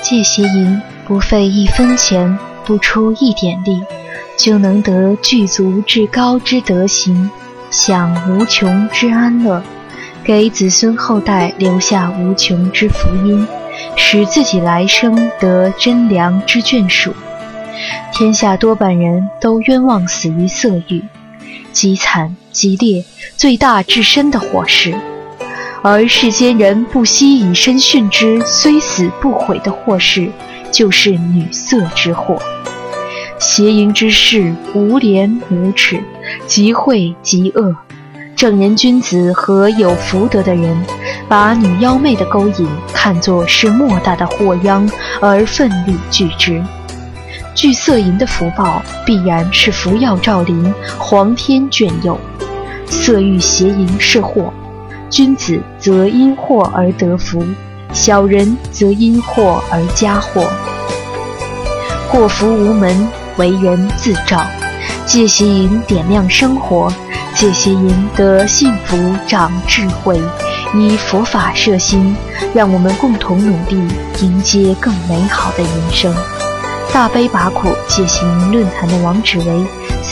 戒邪淫，不费一分钱，不出一点力，就能得具足至高之德行，享无穷之安乐，给子孙后代留下无穷之福音，使自己来生得真良之眷属。天下多半人都冤枉死于色欲，极惨极烈最大至深的祸事，而世间人不惜以身殉之，虽死不悔的祸事，就是女色之祸。邪淫之事，无廉无耻，极秽极恶。正人君子和有福德的人，把女妖媚的勾引看作是莫大的祸殃，而奋力拒之。惧色淫的福报，必然是福耀照临，皇天眷佑。色欲邪淫是祸，君子则因祸而得福，小人则因祸而加祸。祸福无门，为人自照。戒邪淫点亮生活，戒邪淫得幸福长智慧，以佛法摄心，让我们共同努力，迎接更美好的人生。大悲拔苦戒邪淫论坛的网址为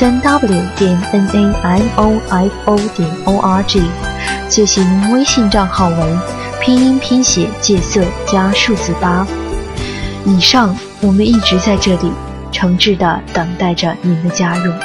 3w.naimofo.org， 戒邪淫微信账号为拼音拼写戒色加数字8。以上我们一直在这里诚挚地等待着您的加入。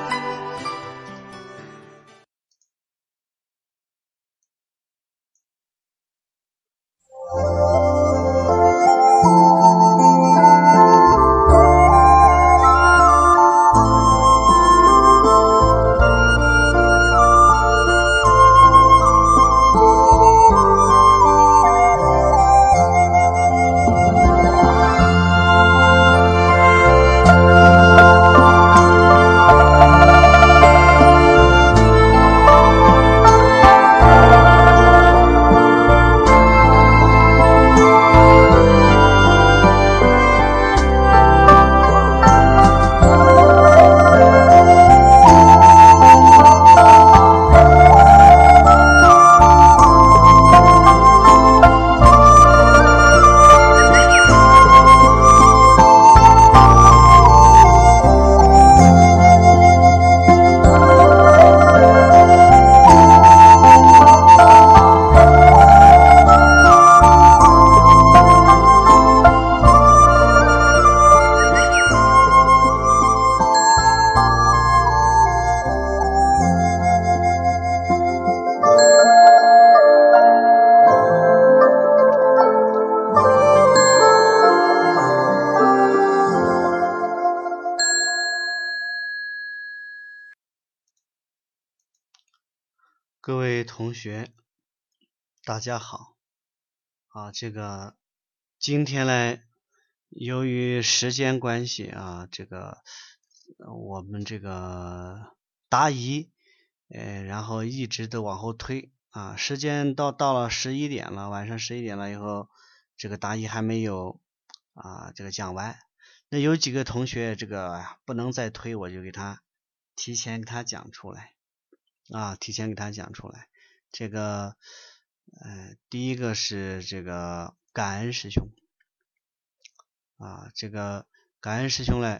各位同学大家好今天呢，由于时间关系我们答疑然后一直都往后推时间到了11点了，晚上11点了以后，这个答疑还没有讲完。那有几个同学不能再推，我就给他提前给他讲出来第一个是感恩师兄感恩师兄呢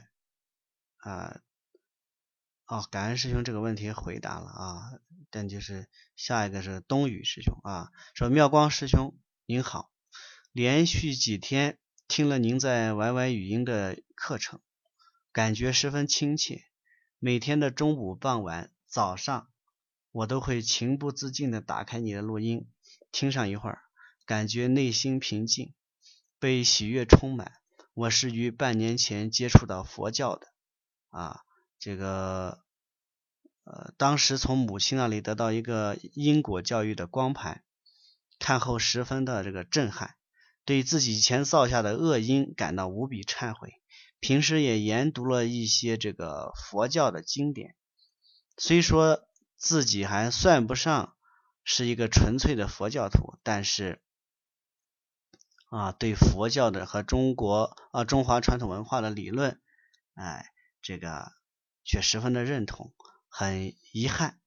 感恩师兄这个问题回答了但就是下一个是东宇师兄说妙光师兄您好，连续几天听了您在 YY 语音的课程，感觉十分亲切，每天的中午、傍晚、早上我都会情不自禁地打开你的录音，听上一会儿，感觉内心平静，被喜悦充满。我是于半年前接触到佛教的当时从母亲那里得到一个因果教育的光盘，看后十分的震撼，对自己以前造下的恶因感到无比忏悔。平时也研读了一些佛教的经典，虽说自己还算不上是一个纯粹的佛教徒，但是对佛教的和中华传统文化的理论却十分的认同。很遗憾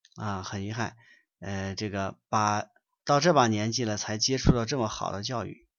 到这把年纪了才接触到这么好的教育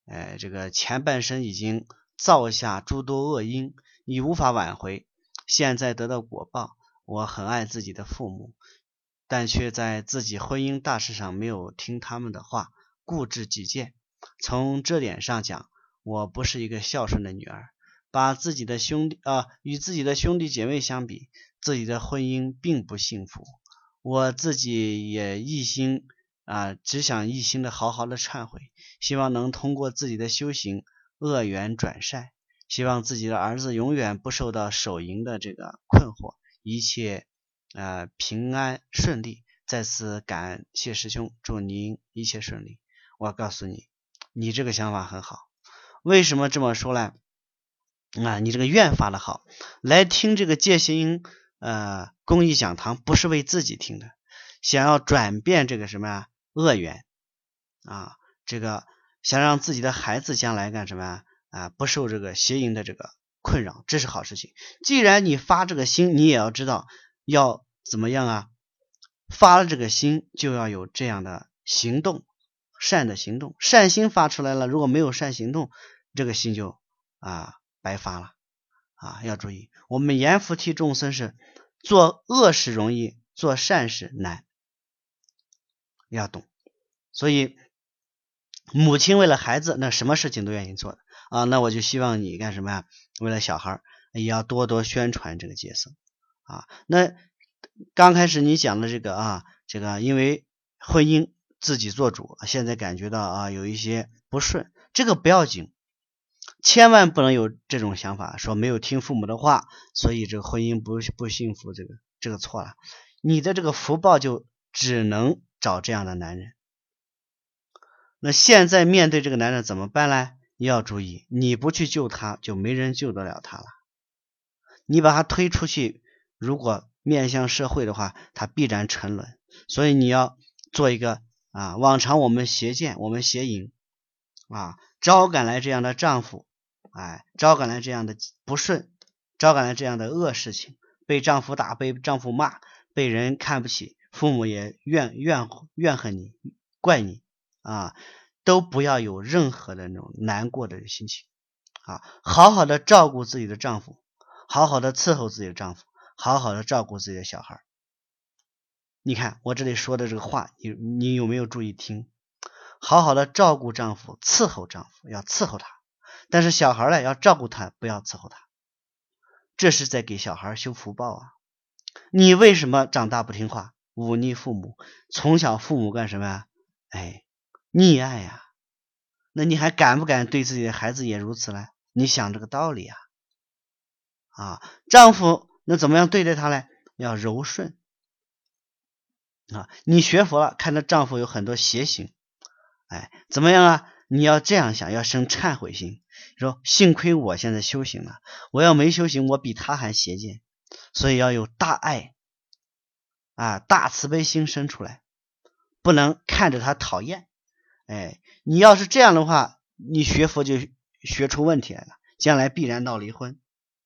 这个前半生已经造下诸多恶因，你无法挽回，现在得到果报。我很爱自己的父母，但却在自己婚姻大事上没有听他们的话，固执己见。从这点上讲，我不是一个孝顺的女儿。把自己的与自己的兄弟姐妹相比，自己的婚姻并不幸福。我自己也只想一心的好好的忏悔，希望能通过自己的修行恶缘转善，希望自己的儿子永远不受到手淫的这个困惑，一切平安顺利。再次感谢师兄，祝您一切顺利。我告诉你，你这个想法很好。为什么这么说呢？你这个愿发的好，来听这个戒邪淫公益讲堂不是为自己听的，想要转变这个什么恶缘这个想让自己的孩子将来干什么不受这个邪淫的这个困扰，这是好事情。既然你发这个心，你也要知道要怎么样发了这个心就要有这样的行动，善的行动，善心发出来了，如果没有善行动，这个心就白发了要注意，我们阎浮提众生是做恶事容易，做善事难，要懂。所以母亲为了孩子，那什么事情都愿意做的那我就希望你干什么为了小孩也要多多宣传这个戒色那刚开始你讲的这个因为婚姻自己做主，现在感觉到有一些不顺，这个不要紧，千万不能有这种想法，说没有听父母的话，所以这个婚姻不幸福，这个错了。你的这个福报就只能找这样的男人。那现在面对这个男人怎么办呢？你要注意，你不去救他，就没人救得了他了。你把他推出去，如果面向社会的话，他必然沉沦。所以你要做一个往常我们邪见，我们邪淫招赶来这样的丈夫，招赶来这样的不顺，招赶来这样的恶事情，被丈夫打，被丈夫骂，被人看不起，父母也怨恨你，怪你都不要有任何的那种难过的心情好好的照顾自己的丈夫，好好的伺候自己的丈夫，好好的照顾自己的小孩。你看我这里说的这个话，你有没有注意听？好好的照顾丈夫，伺候丈夫，要伺候他，但是小孩呢，要照顾他，不要伺候他，这是在给小孩修福报你为什么长大不听话，忤逆父母，从小父母干什么溺爱那你还敢不敢对自己的孩子也如此呢？你想这个道理丈夫那怎么样对待他呢？要柔顺你学佛了，看到丈夫有很多邪行怎么样你要这样想，要生忏悔心，说幸亏我现在修行了，我要没修行，我比他还邪见，所以要有大爱大慈悲心生出来，不能看着他讨厌你要是这样的话，你学佛就学出问题来了，将来必然闹离婚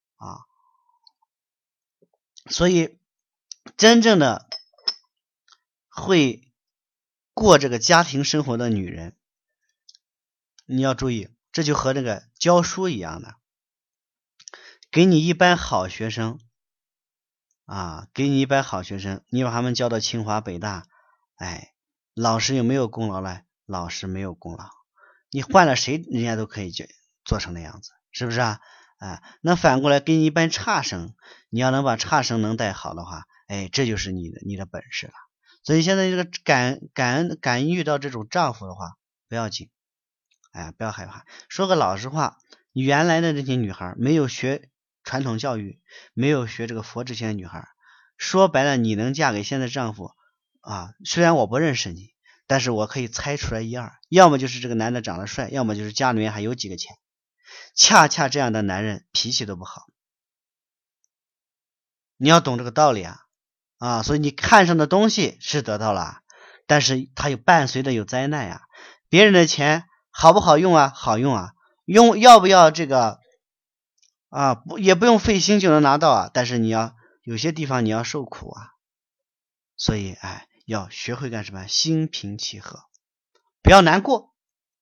所以真正的会过这个家庭生活的女人，你要注意，这就和这个教书一样的，给你一班好学生给你一班好学生，你把他们教到清华北大老师有没有功劳呢？老师没有功劳，你换了谁人家都可以做成那样子，是不是那反过来给你一班差生，你要能把差生能带好的话这就是你的本事了。所以现在这个敢遇到这种丈夫的话不要紧不要害怕。说个老实话，原来的这些女孩没有学传统教育，没有学这个佛之前的女孩，说白了你能嫁给现在丈夫虽然我不认识你，但是我可以猜出来一二，要么就是这个男的长得帅，要么就是家里面还有几个钱。恰恰这样的男人脾气都不好，你要懂这个道理所以你看上的东西是得到了，但是它有伴随的有灾难别人的钱好不好用好用用要不要这个也不用费心就能拿到但是你要有些地方你要受苦所以要学会干什么？心平气和，不要难过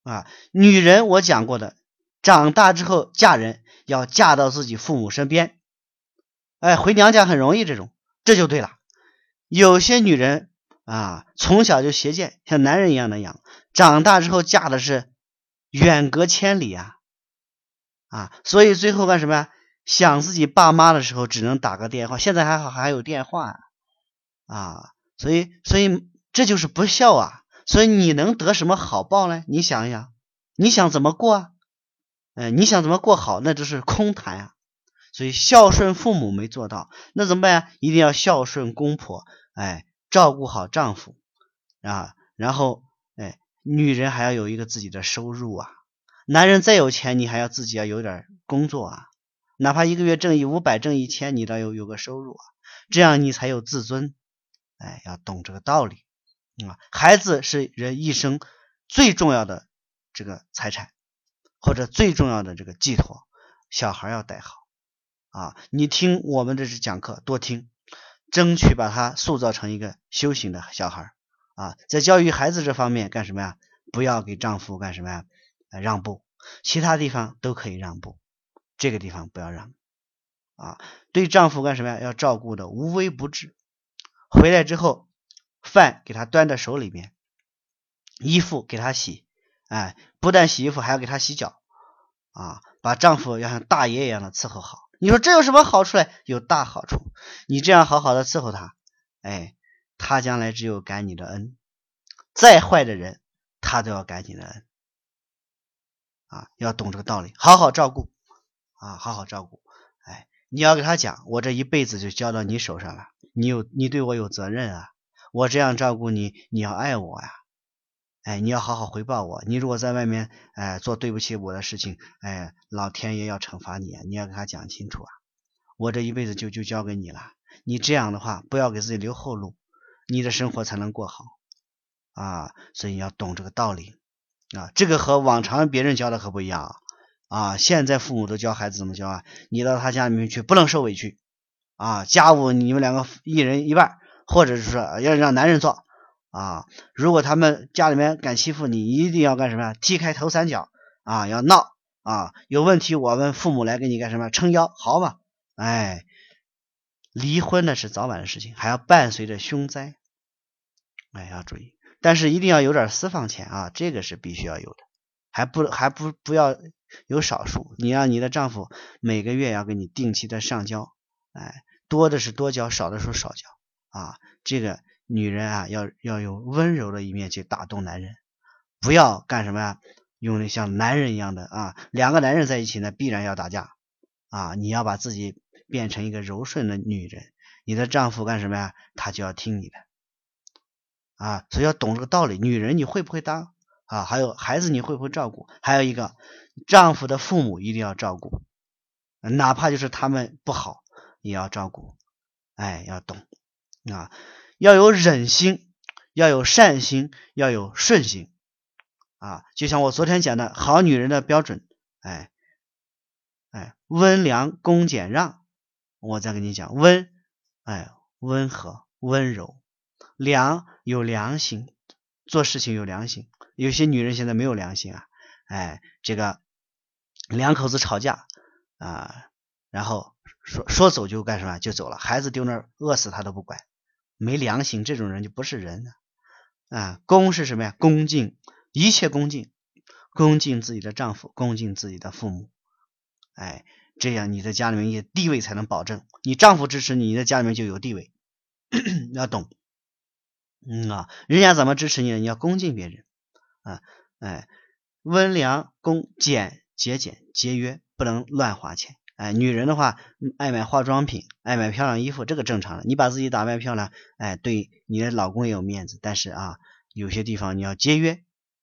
女人我讲过的，长大之后嫁人要嫁到自己父母身边，回娘家很容易，这就对了。有些女人从小就携贱，像男人一样的养，长大之后嫁的是远隔千里所以最后干什么呀？想自己爸妈的时候只能打个电话，现在还好还有电话所以这就是不孝所以你能得什么好报呢？你想一想，你想怎么过你想怎么过好，那就是空谈所以孝顺父母没做到，那怎么办呀？一定要孝顺公婆，照顾好丈夫然后女人还要有一个自己的收入男人再有钱，你还要自己要有点工作哪怕一个月挣500挣1000，你都要有个收入这样你才有自尊。要懂这个道理孩子是人一生最重要的这个财产，或者最重要的这个寄托，小孩要带好你听我们这是讲课多听，争取把他塑造成一个修行的小孩在教育孩子这方面干什么呀？不要给丈夫干什么呀？让步，其他地方都可以让步，这个地方不要让对丈夫干什么呀？要照顾的无微不至，回来之后饭给他端在手里面，衣服给他洗不但洗衣服还要给他洗脚把丈夫要像大爷一样的伺候好。你说这有什么好处呢？有大好处，你这样好好的伺候他他将来只有感你的恩，再坏的人他都要感你的恩要懂这个道理，好好照顾好好照顾你要给他讲，我这一辈子就交到你手上了，你对我有责任我这样照顾你，你要爱我你要好好回报我，你如果在外面做对不起我的事情老天爷要惩罚你你要给他讲清楚我这一辈子就交给你了，你这样的话不要给自己留后路，你的生活才能过好所以你要懂这个道理这个和往常别人教的可不一样现在父母都教孩子怎么教你到他家里面去不能受委屈家务你们两个一人一半，或者是说要让男人做如果他们家里面敢欺负你，一定要干什么踢开头三脚要闹有问题我们父母来给你干什么撑腰，好嘛离婚那是早晚的事情，还要伴随着凶灾要注意，但是一定要有点私房钱这个是必须要有的，还不要有少数，你让你的丈夫每个月要给你定期的上交多的是多交，少的时候少交这个女人要有温柔的一面去打动男人，不要干什么用的像男人一样的两个男人在一起呢必然要打架你要把自己变成一个柔顺的女人，你的丈夫干什么他就要听你的所以要懂这个道理。女人你会不会当还有孩子你会不会照顾，还有一个丈夫的父母一定要照顾，哪怕就是他们不好也要照顾要懂要有忍心，要有善心，要有顺心就像我昨天讲的好女人的标准温良恭俭让，我再跟你讲温温和温柔，良有良心，做事情有良心，有些女人现在没有良心这个两口子吵架然后说走就干什么就走了，孩子丢那儿饿死他都不管，没良心，这种人就不是人恭是什么呀？恭敬，一切恭敬，恭敬自己的丈夫，恭敬自己的父母这样你在家里面也地位才能保证，你丈夫支持你，你在家里面就有地位要懂人家怎么支持你呢？你要恭敬别人温良恭俭节俭节约，不能乱花钱女人的话爱买化妆品，爱买漂亮衣服，这个正常的，你把自己打扮漂亮对你的老公也有面子，但是有些地方你要节约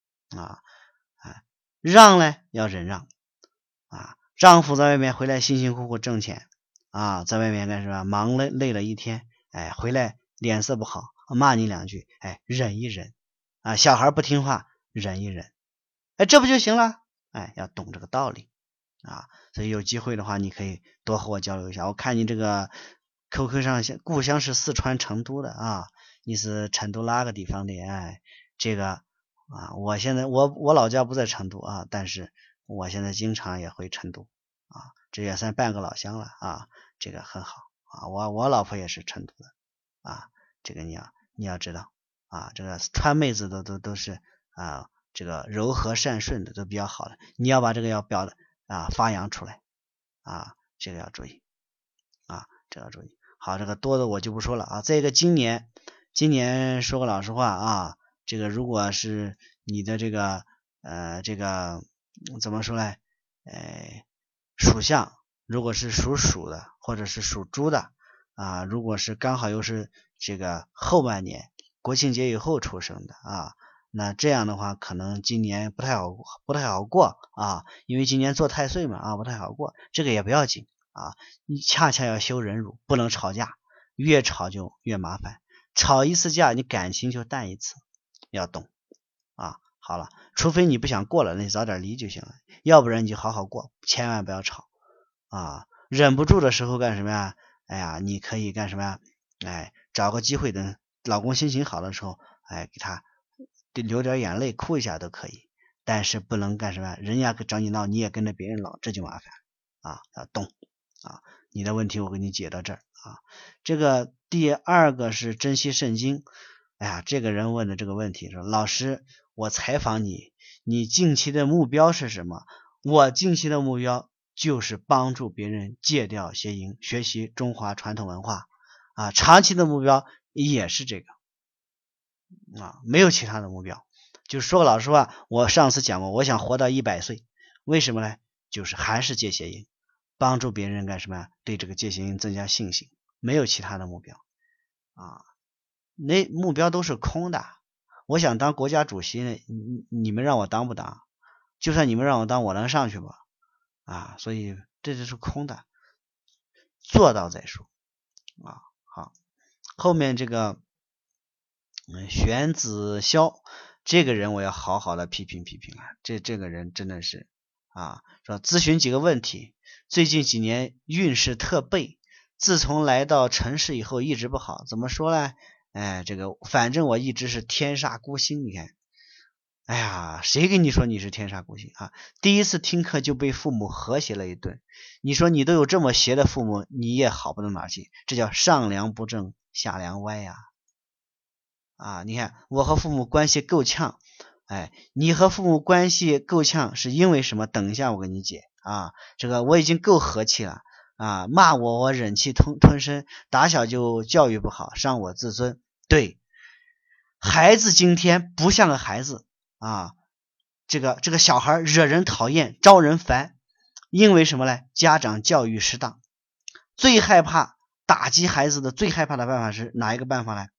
让呢要忍让丈夫在外面回来辛辛苦苦挣钱在外面干什么忙累了一天回来脸色不好骂你两句忍一忍小孩不听话忍一忍这不就行了要懂这个道理所以有机会的话你可以多和我交流一下，我看你这个 QQ 上故乡是四川成都的你是成都哪个地方的这个啊。我现在我老家不在成都啊，但是我现在经常也回成都啊，这也算半个老乡了啊，这个很好啊。我老婆也是成都的啊，这个你要知道啊，这个川妹子都是啊，这个柔和善顺的都比较好的，你要把这个要发扬出来啊，这个要注意啊，这个要注意。好，这个多的我就不说了啊。再一个，今年说个老实话啊，这个如果是你的这个怎么说呢？属相如果是属鼠的或者是属猪的啊，如果是刚好又是这个后半年国庆节以后出生的啊，那这样的话可能今年不太好过啊，因为今年做太岁嘛啊，不太好过。这个也不要紧啊，你恰恰要修忍辱，不能吵架，越吵就越麻烦，吵一次架你感情就淡一次，要懂啊。好了，除非你不想过了，那你早点离就行了，要不然你就好好过，千万不要吵啊。忍不住的时候干什么呀？哎呀，你可以干什么呀？找个机会等老公心情好的时候，给他流点眼泪，哭一下都可以，但是不能干什么？人家找你闹，你也跟着别人闹，这就麻烦啊！要懂啊！你的问题我给你解到这儿啊。这个第二个是珍惜圣经。哎呀，这个人问的这个问题说，老师，我采访你，你近期的目标是什么？我近期的目标就是帮助别人戒掉邪淫，学习中华传统文化啊。长期的目标也是这个啊，没有其他的目标。就是说个老实话，我上次讲过，我想活到100岁，为什么呢？就是还是戒邪淫，帮助别人干什么呀？对这个戒邪淫增加信心，没有其他的目标啊。那目标都是空的。我想当国家主席呢，你们让我当不当？就算你们让我当，我能上去吗？啊，所以这就是空的，做到再说啊。好，后面这个玄子霄这个人我要好好的批评啊，这个人真的是啊，说咨询几个问题，最近几年运势特背，自从来到城市以后一直不好，怎么说呢？这个反正我一直是天煞孤星，你看，哎呀，谁跟你说你是天煞孤星啊？第一次听课就被父母和谐了一顿，你说你都有这么邪的父母，你也好不到哪去，这叫上梁不正下梁歪呀！啊，你看我和父母关系够呛，你和父母关系够呛是因为什么？等一下我给你解啊。这个我已经够和气了啊，骂我忍气吞声，打小就教育不好，伤我自尊。对，孩子今天不像个孩子啊，这个小孩惹人讨厌，招人烦，因为什么呢？家长教育失当。最害怕打击孩子的最害怕的办法是哪一个办法呢？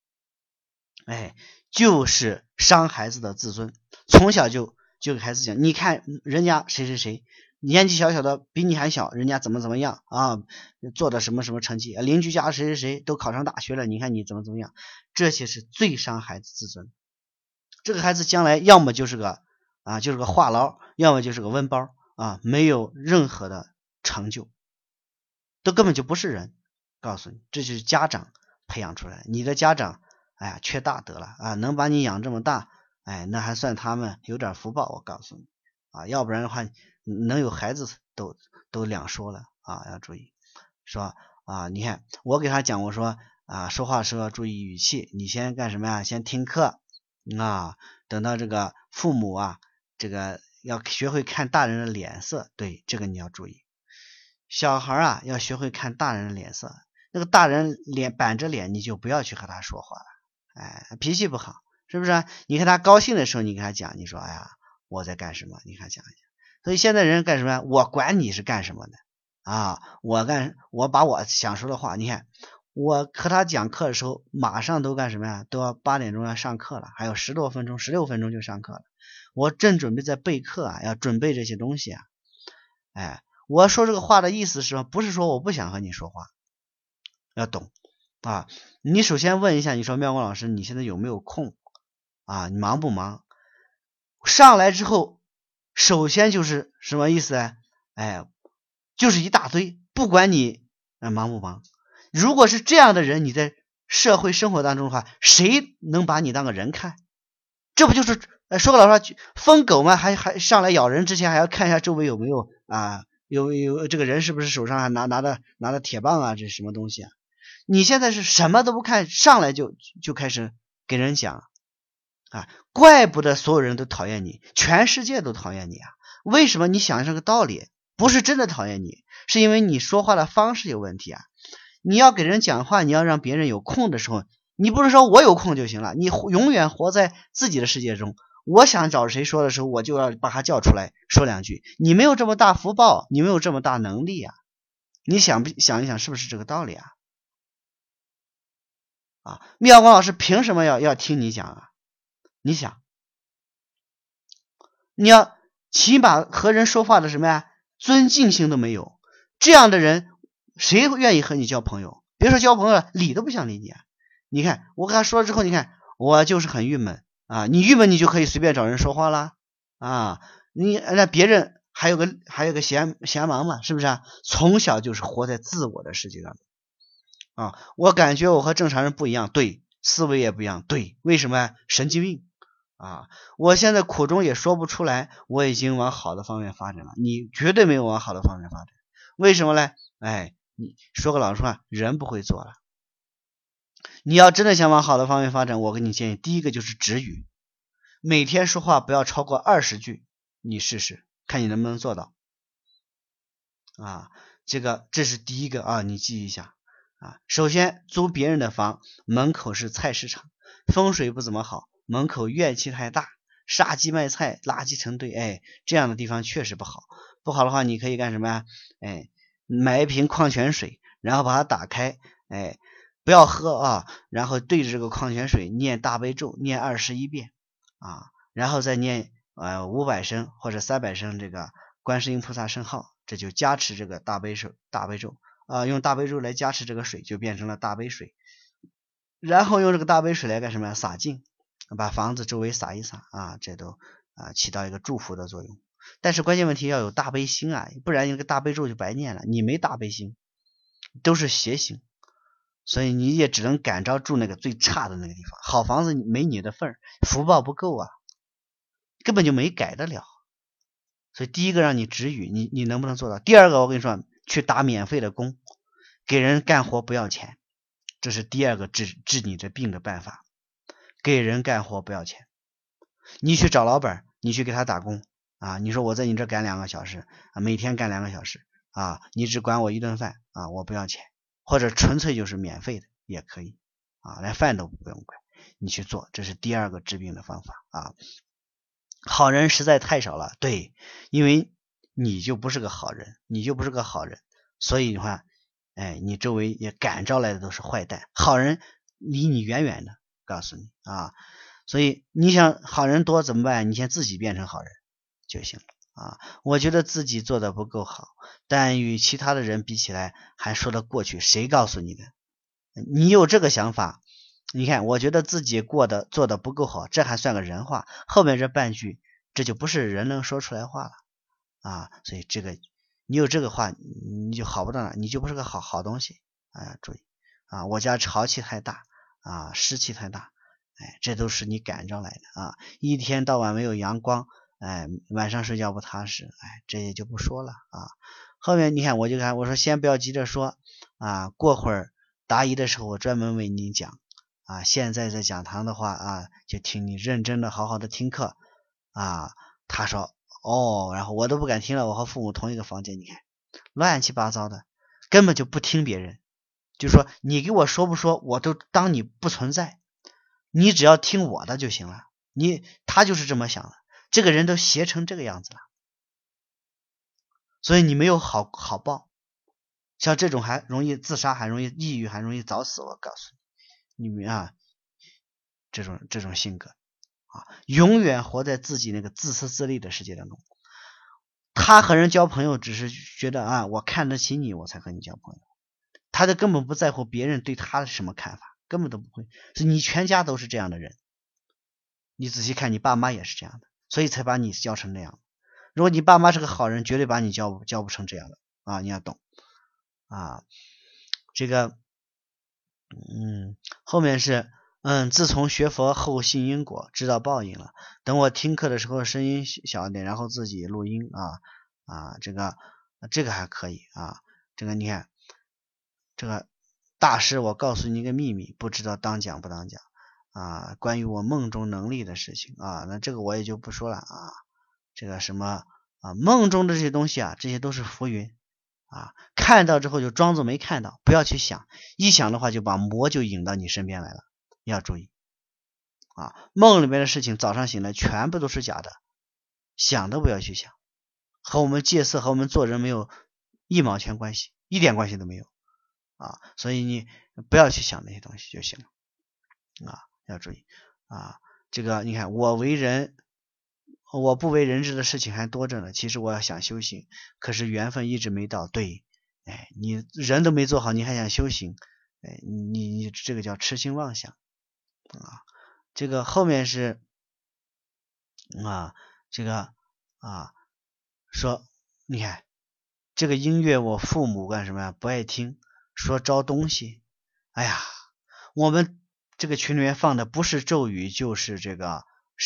就是伤孩子的自尊。从小就给孩子讲，你看人家谁年纪小小的比你还小，人家怎么样啊，做的什么成绩，邻居家谁都考上大学了，你看你怎么样，这些是最伤孩子自尊。这个孩子将来要么就是个话痨，要么就是个温包啊，没有任何的成就，都根本就不是人。告诉你，这就是家长培养出来，你的家长缺大德了啊，能把你养这么大，那还算他们有点福报。我告诉你啊，要不然的话，能有孩子都两说了啊，要注意。说啊，你看我给他讲，我说啊，说话时候要注意语气，你先干什么呀？先听课啊，等到这个父母啊，这个要学会看大人的脸色，对，这个你要注意。小孩啊，要学会看大人的脸色，那个大人板着脸，你就不要去和他说话了，脾气不好，是不是啊？你看他高兴的时候，你跟他讲，你说哎呀，我在干什么？你看讲一讲。所以现在人干什么？我管你是干什么的啊？我把我想说的话，你看我和他讲课的时候，马上都干什么呀？都要8点钟要上课了，还有10多分钟，16分钟就上课了。我正准备在备课啊，要准备这些东西啊。我说这个话的意思是不是说我不想和你说话？要懂啊！你首先问一下，你说妙光老师，你现在有没有空啊？你忙不忙？上来之后，首先就是什么意思呢？就是一大堆，不管你忙不忙。如果是这样的人，你在社会生活当中的话，谁能把你当个人看？这不就是说个老实话，疯狗嘛，还上来咬人之前还要看一下周围有没有有这个人是不是手上还拿着铁棒啊，这是什么东西啊？你现在是什么都不看，上来就开始给人讲啊，怪不得所有人都讨厌你，全世界都讨厌你啊！为什么？你想这个道理，不是真的讨厌你，是因为你说话的方式有问题啊！你要给人讲话，你要让别人有空的时候，你不是说我有空就行了，你永远活在自己的世界中。我想找谁说的时候，我就要把他叫出来说两句。你没有这么大福报，你没有这么大能力啊！你想一想，是不是这个道理啊？妙光老师凭什么要听你讲啊？你想，你要起码和人说话的什么呀，尊敬性都没有，这样的人谁愿意和你交朋友？别说交朋友了，理都不想理你啊！你看我跟他说了之后，你看我就是很郁闷啊！你郁闷你就可以随便找人说话啦啊！你那别人还有个闲忙嘛，是不是啊？从小就是活在自我的世界上啊！我感觉我和正常人不一样，对，思维也不一样，对，为什么？神经病啊！我现在苦衷也说不出来，我已经往好的方面发展了，你绝对没有往好的方面发展，为什么呢？你说个老实话，人不会做了。你要真的想往好的方面发展，我给你建议，第一个就是止语，每天说话不要超过20句，你试试看你能不能做到啊！这是第一个啊，你记一下啊。首先租别人的房，门口是菜市场，风水不怎么好，门口怨气太大，杀鸡卖菜，垃圾成堆，这样的地方确实不好。不好的话，你可以干什么呀？买一瓶矿泉水，然后把它打开，不要喝啊，然后对着这个矿泉水念大悲咒，念21遍啊，然后再念500声或者300声这个观世音菩萨圣号，这就加持这个大悲咒啊，用大悲咒来加持这个水，就变成了大悲水。然后用这个大悲水来干什么？洒净，把房子周围洒一洒啊，这都起到一个祝福的作用。但是关键问题要有大悲心啊，不然这个大悲咒就白念了，你没大悲心，都是邪心。所以你也只能赶着住那个最差的那个地方，好房子没你的份儿，福报不够啊，根本就没改得了。所以第一个让你止语，你能不能做到？第二个我跟你说，去打免费的工，给人干活不要钱，这是第二个治你这病的办法。给人干活不要钱，你去找老板，你去给他打工啊，你说我在你这干2个小时啊，每天干2个小时啊，你只管我一顿饭啊，我不要钱。或者纯粹就是免费的也可以啊，连饭都不用管，你去做，这是第二个治病的方法啊。好人实在太少了，对，因为你就不是个好人，所以的话，你周围也感召来的都是坏蛋，好人离你远远的，告诉你啊。所以你想好人多怎么办？你先自己变成好人就行了。我觉得自己做的不够好，但与其他的人比起来还说得过去，谁告诉你的？你有这个想法，你看我觉得自己做的不够好，这还算个人话，后面这半句这就不是人能说出来话了所以这个你有这个话你就好不到哪，你就不是个好东西注意我家潮气太大湿气太大，这都是你感召来的一天到晚没有阳光，晚上睡觉不踏实，这也就不说了后面你看我说先不要急着说过会儿答疑的时候我专门为你讲现在在讲堂的话就听你认真的好好的听课他说然后我都不敢听了，我和父母同一个房间，你看乱七八糟的，根本就不听别人，就说你给我说不说我都当你不存在，你只要听我的就行了。他就是这么想的，这个人都邪成这个样子了，所以你没有好报，像这种还容易自杀，还容易抑郁，还容易早死。我告诉你们这种性格永远活在自己那个自私自利的世界当中。他和人交朋友只是觉得我看得起你我才和你交朋友，他根本不在乎别人对他的什么看法，根本都不会。所以你全家都是这样的人，你仔细看你爸妈也是这样的，所以才把你教成那样。如果你爸妈是个好人，绝对把你教不成这样的你要懂这个后面是自从学佛后信因果，知道报应了。等我听课的时候声音小一点，然后自己录音这个还可以啊。这个你看，这个大师，我告诉你一个秘密，不知道当讲不当讲啊？关于我梦中能力的事情啊，那这个我也就不说了啊。这个什么梦中的这些东西这些都是浮云看到之后就装作没看到，不要去想，一想的话就把魔就引到你身边来了，要注意梦里面的事情早上醒来全部都是假的，想都不要去想，和我们戒色和我们做人没有一毛钱关系，一点关系都没有所以你不要去想那些东西就行了要注意这个你看我不为人知的事情还多着呢，其实我要想修行，可是缘分一直没到。对，你人都没做好，你还想修行，你这个叫痴心妄想这个后面是这个说你看这个音乐我父母干什么呀？不爱听，说招东西。哎呀，我们这个群里面放的不是咒语就是这个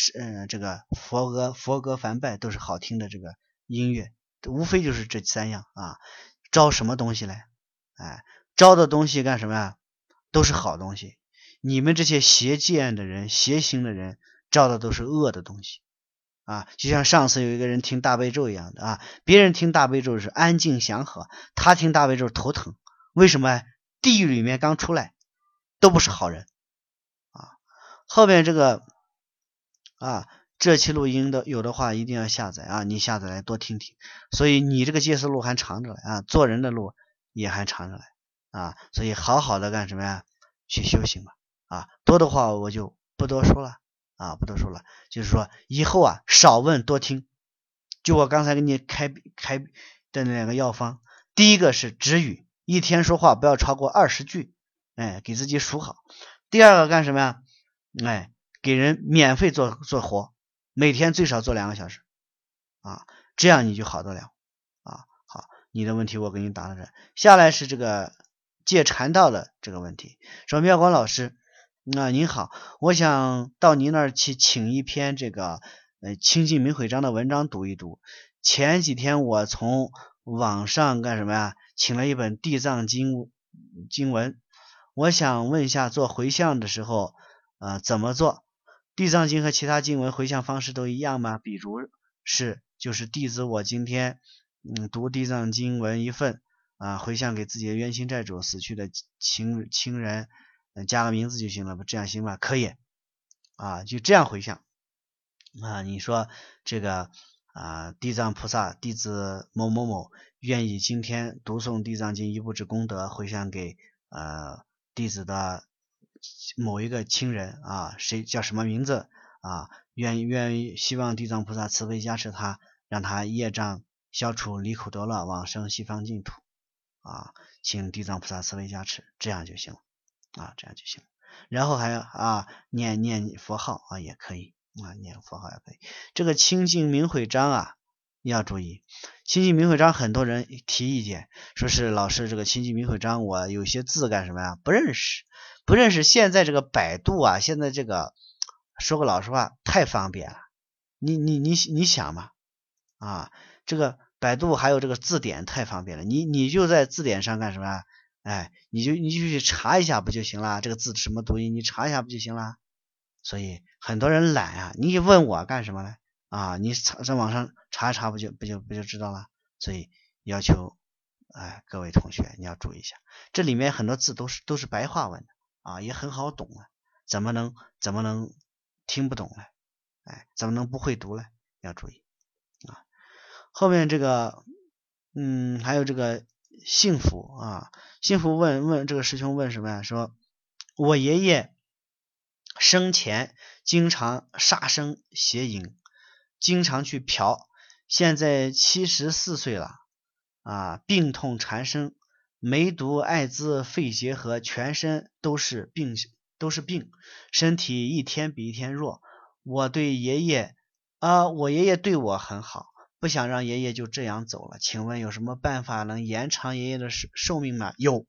佛歌梵拜，都是好听的这个音乐，无非就是这3样招什么东西来？招的东西干什么呀？都是好东西。你们这些邪见的人、邪行的人招的都是恶的东西就像上次有一个人听大悲咒一样的别人听大悲咒是安静祥和，他听大悲咒头疼，为什么？地狱里面刚出来，都不是好人后面这个这期录音的有的话一定要下载你下载来多听听，所以你这个戒色路还长着来做人的路也还长着来所以好好的干什么呀？去修行吧多的话我就不多说了就是说以后少问多听，就我刚才给你开的那2个药方，第一个是止语，一天说话不要超过20句，给自己数好。第二个干什么呀？给人免费做活，每天最少做2个小时这样你就好得了好，你的问题我给你答到这。下来是这个戒禅道的这个问题，说妙光老师您好，我想到您那儿去请一篇这个清净明慧章的文章读一读。前几天我从网上干什么呀？请了一本地藏经文，我想问一下做回向的时候怎么做？地藏经和其他经文回向方式都一样吗？比如就是弟子我今天读地藏经文一份回向给自己的冤亲债主、死去的亲人加个名字就行了，这样行吧？可以就这样回向你说这个地藏菩萨弟子某某某愿意今天读诵地藏经一部之功德回向给弟子的某一个亲人谁叫什么名字愿意希望地藏菩萨慈悲加持他，让他业障消除，离苦得乐，往生西方净土请地藏菩萨慈悲加持，这样就行了这样就行了。然后还要念佛号也可以念佛号也可以。这个清净明慧章要注意，清净明慧章很多人提意见，说是老师这个清净明慧章我有些字干什么呀？不认识。现在这个百度现在这个说个老实话太方便了，你想嘛这个百度还有这个字典太方便了，你就在字典上干什么你就去查一下不就行了？这个字什么读音你查一下不就行了？所以很多人懒你问我干什么呢你在网上查一查不就知道了？所以要求各位同学你要注意一下，这里面很多字都是白话文的也很好懂怎么能听不懂呢？怎么能不会读呢？要注意后面这个还有这个幸福幸福问这个师兄问什么呀？说我爷爷生前经常杀生邪淫，经常去嫖，现在74岁了病痛缠身，梅毒、艾滋、肺结核，全身都是病，身体一天比一天弱。我爷爷对我很好，不想让爷爷就这样走了，请问有什么办法能延长爷爷的寿命吗？有，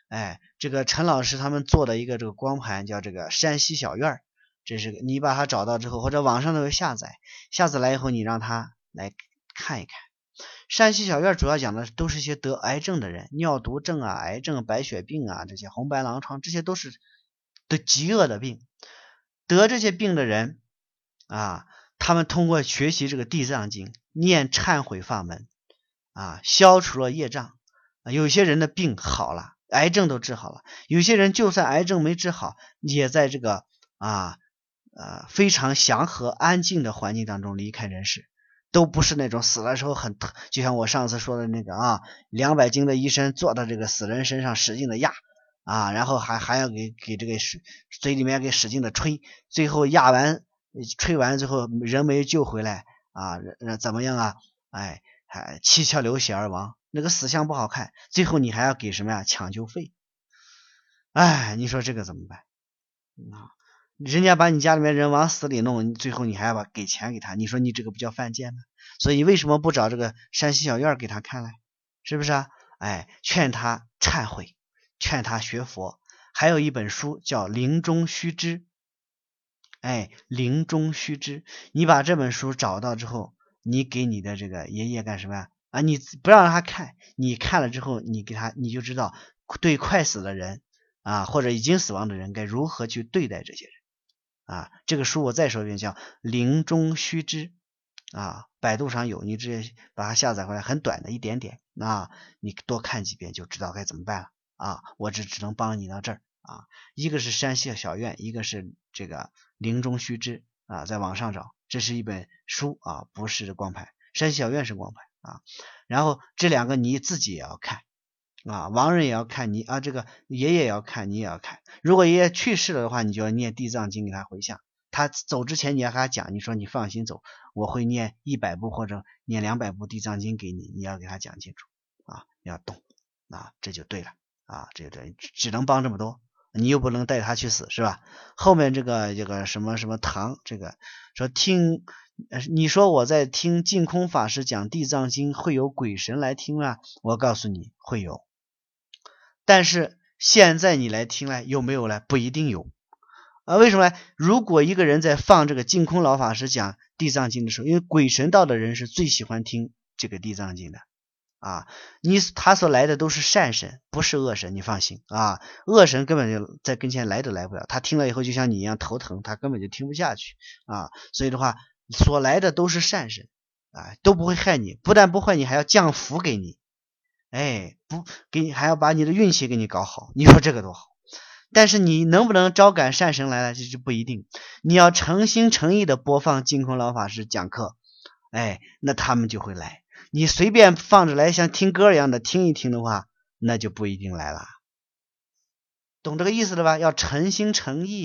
这个陈老师他们做的一个这个光盘叫这个山西小院，这是个你把它找到之后，或者网上都有下载来以后，你让他来看一看。山西小院主要讲的都是一些得癌症的人，尿毒症啊、癌症、白血病啊，这些红斑狼疮，这些都是得极恶的病。得这些病的人啊，他们通过学习这个地藏经，念忏悔法门啊，消除了业障。有些人的病好了，癌症都治好了，有些人就算癌症没治好，也在这个非常祥和安静的环境当中离开人世，都不是那种死的时候就像我上次说的那个200斤的医生坐到这个死人身上使劲的压然后还要给这个嘴里面给使劲的吹，最后压完吹完最后人没救回来怎么样七窍流血而亡，那个死相不好看，最后你还要给什么呀？抢救费。你说这个怎么办人家把你家里面人往死里弄，最后你还要给钱给他，你说你这个不叫犯贱吗？所以你为什么不找这个山西小院给他看来？是不是劝他忏悔，劝他学佛。还有一本书叫临终须知，临终须知，你把这本书找到之后，你给你的这个爷爷干什么呀？你不让他看，你看了之后，你给他，你就知道对快死的人或者已经死亡的人该如何去对待这些人这个书我再说一遍，叫临终须知百度上有，你直接把它下载回来，很短的一点点你多看几遍就知道该怎么办了我只能帮你到这儿一个是山西小院，一个是这个临终须知在网上找，这是一本书不是光盘，山西小院是光盘然后这两个你自己也要看亡人也要看，你这个爷爷也要看，你也要看。如果爷爷去世了的话，你就要念地藏经给他回向，他走之前你要和他讲，你说你放心走，我会念100部或者念200部地藏经给你，你要给他讲清楚要懂这就对了这就对，只能帮这么多，你又不能带他去死，是吧？后面这个什么什么堂，这个说你说我在听净空法师讲地藏经会有鬼神来听吗？我告诉你会有，但是现在你来听了有没有了？不一定有为什么呢？如果一个人在放这个净空老法师讲地藏经的时候，因为鬼神道的人是最喜欢听这个地藏经的他所来的都是善神，不是恶神，你放心恶神根本就在跟前来都来不了，他听了以后就像你一样头疼，他根本就听不下去所以的话所来的都是善神都不会害你，不但不害你，还要降福给你不给你，还要把你的运气给你搞好，你说这个多好。但是你能不能招感善神来了，这就不一定，你要诚心诚意的播放净空老法师讲课那他们就会来，你随便放着来像听歌一样的听一听的话，那就不一定来了，懂这个意思了吧？要诚心诚意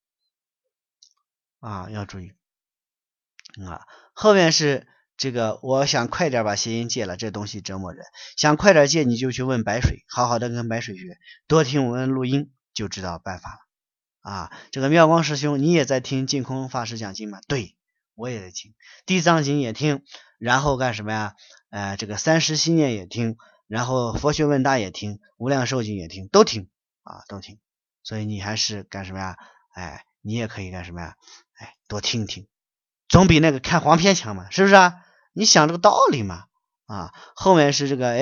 要注意后面是这个，我想快点把谐音戒了，这东西折磨人，想快点戒你就去问白水，好好的跟白水学，多听我们录音就知道办法了这个妙光师兄你也在听净空法师讲经吗？对，我也在听，地藏经也听，然后干什么呀这个三十心念也听，然后佛学问答也听，无量寿经也听，都听都听，所以你还是干什么呀你也可以干什么呀多听听，总比那个看黄片强嘛，是不是你想这个道理嘛后面是这个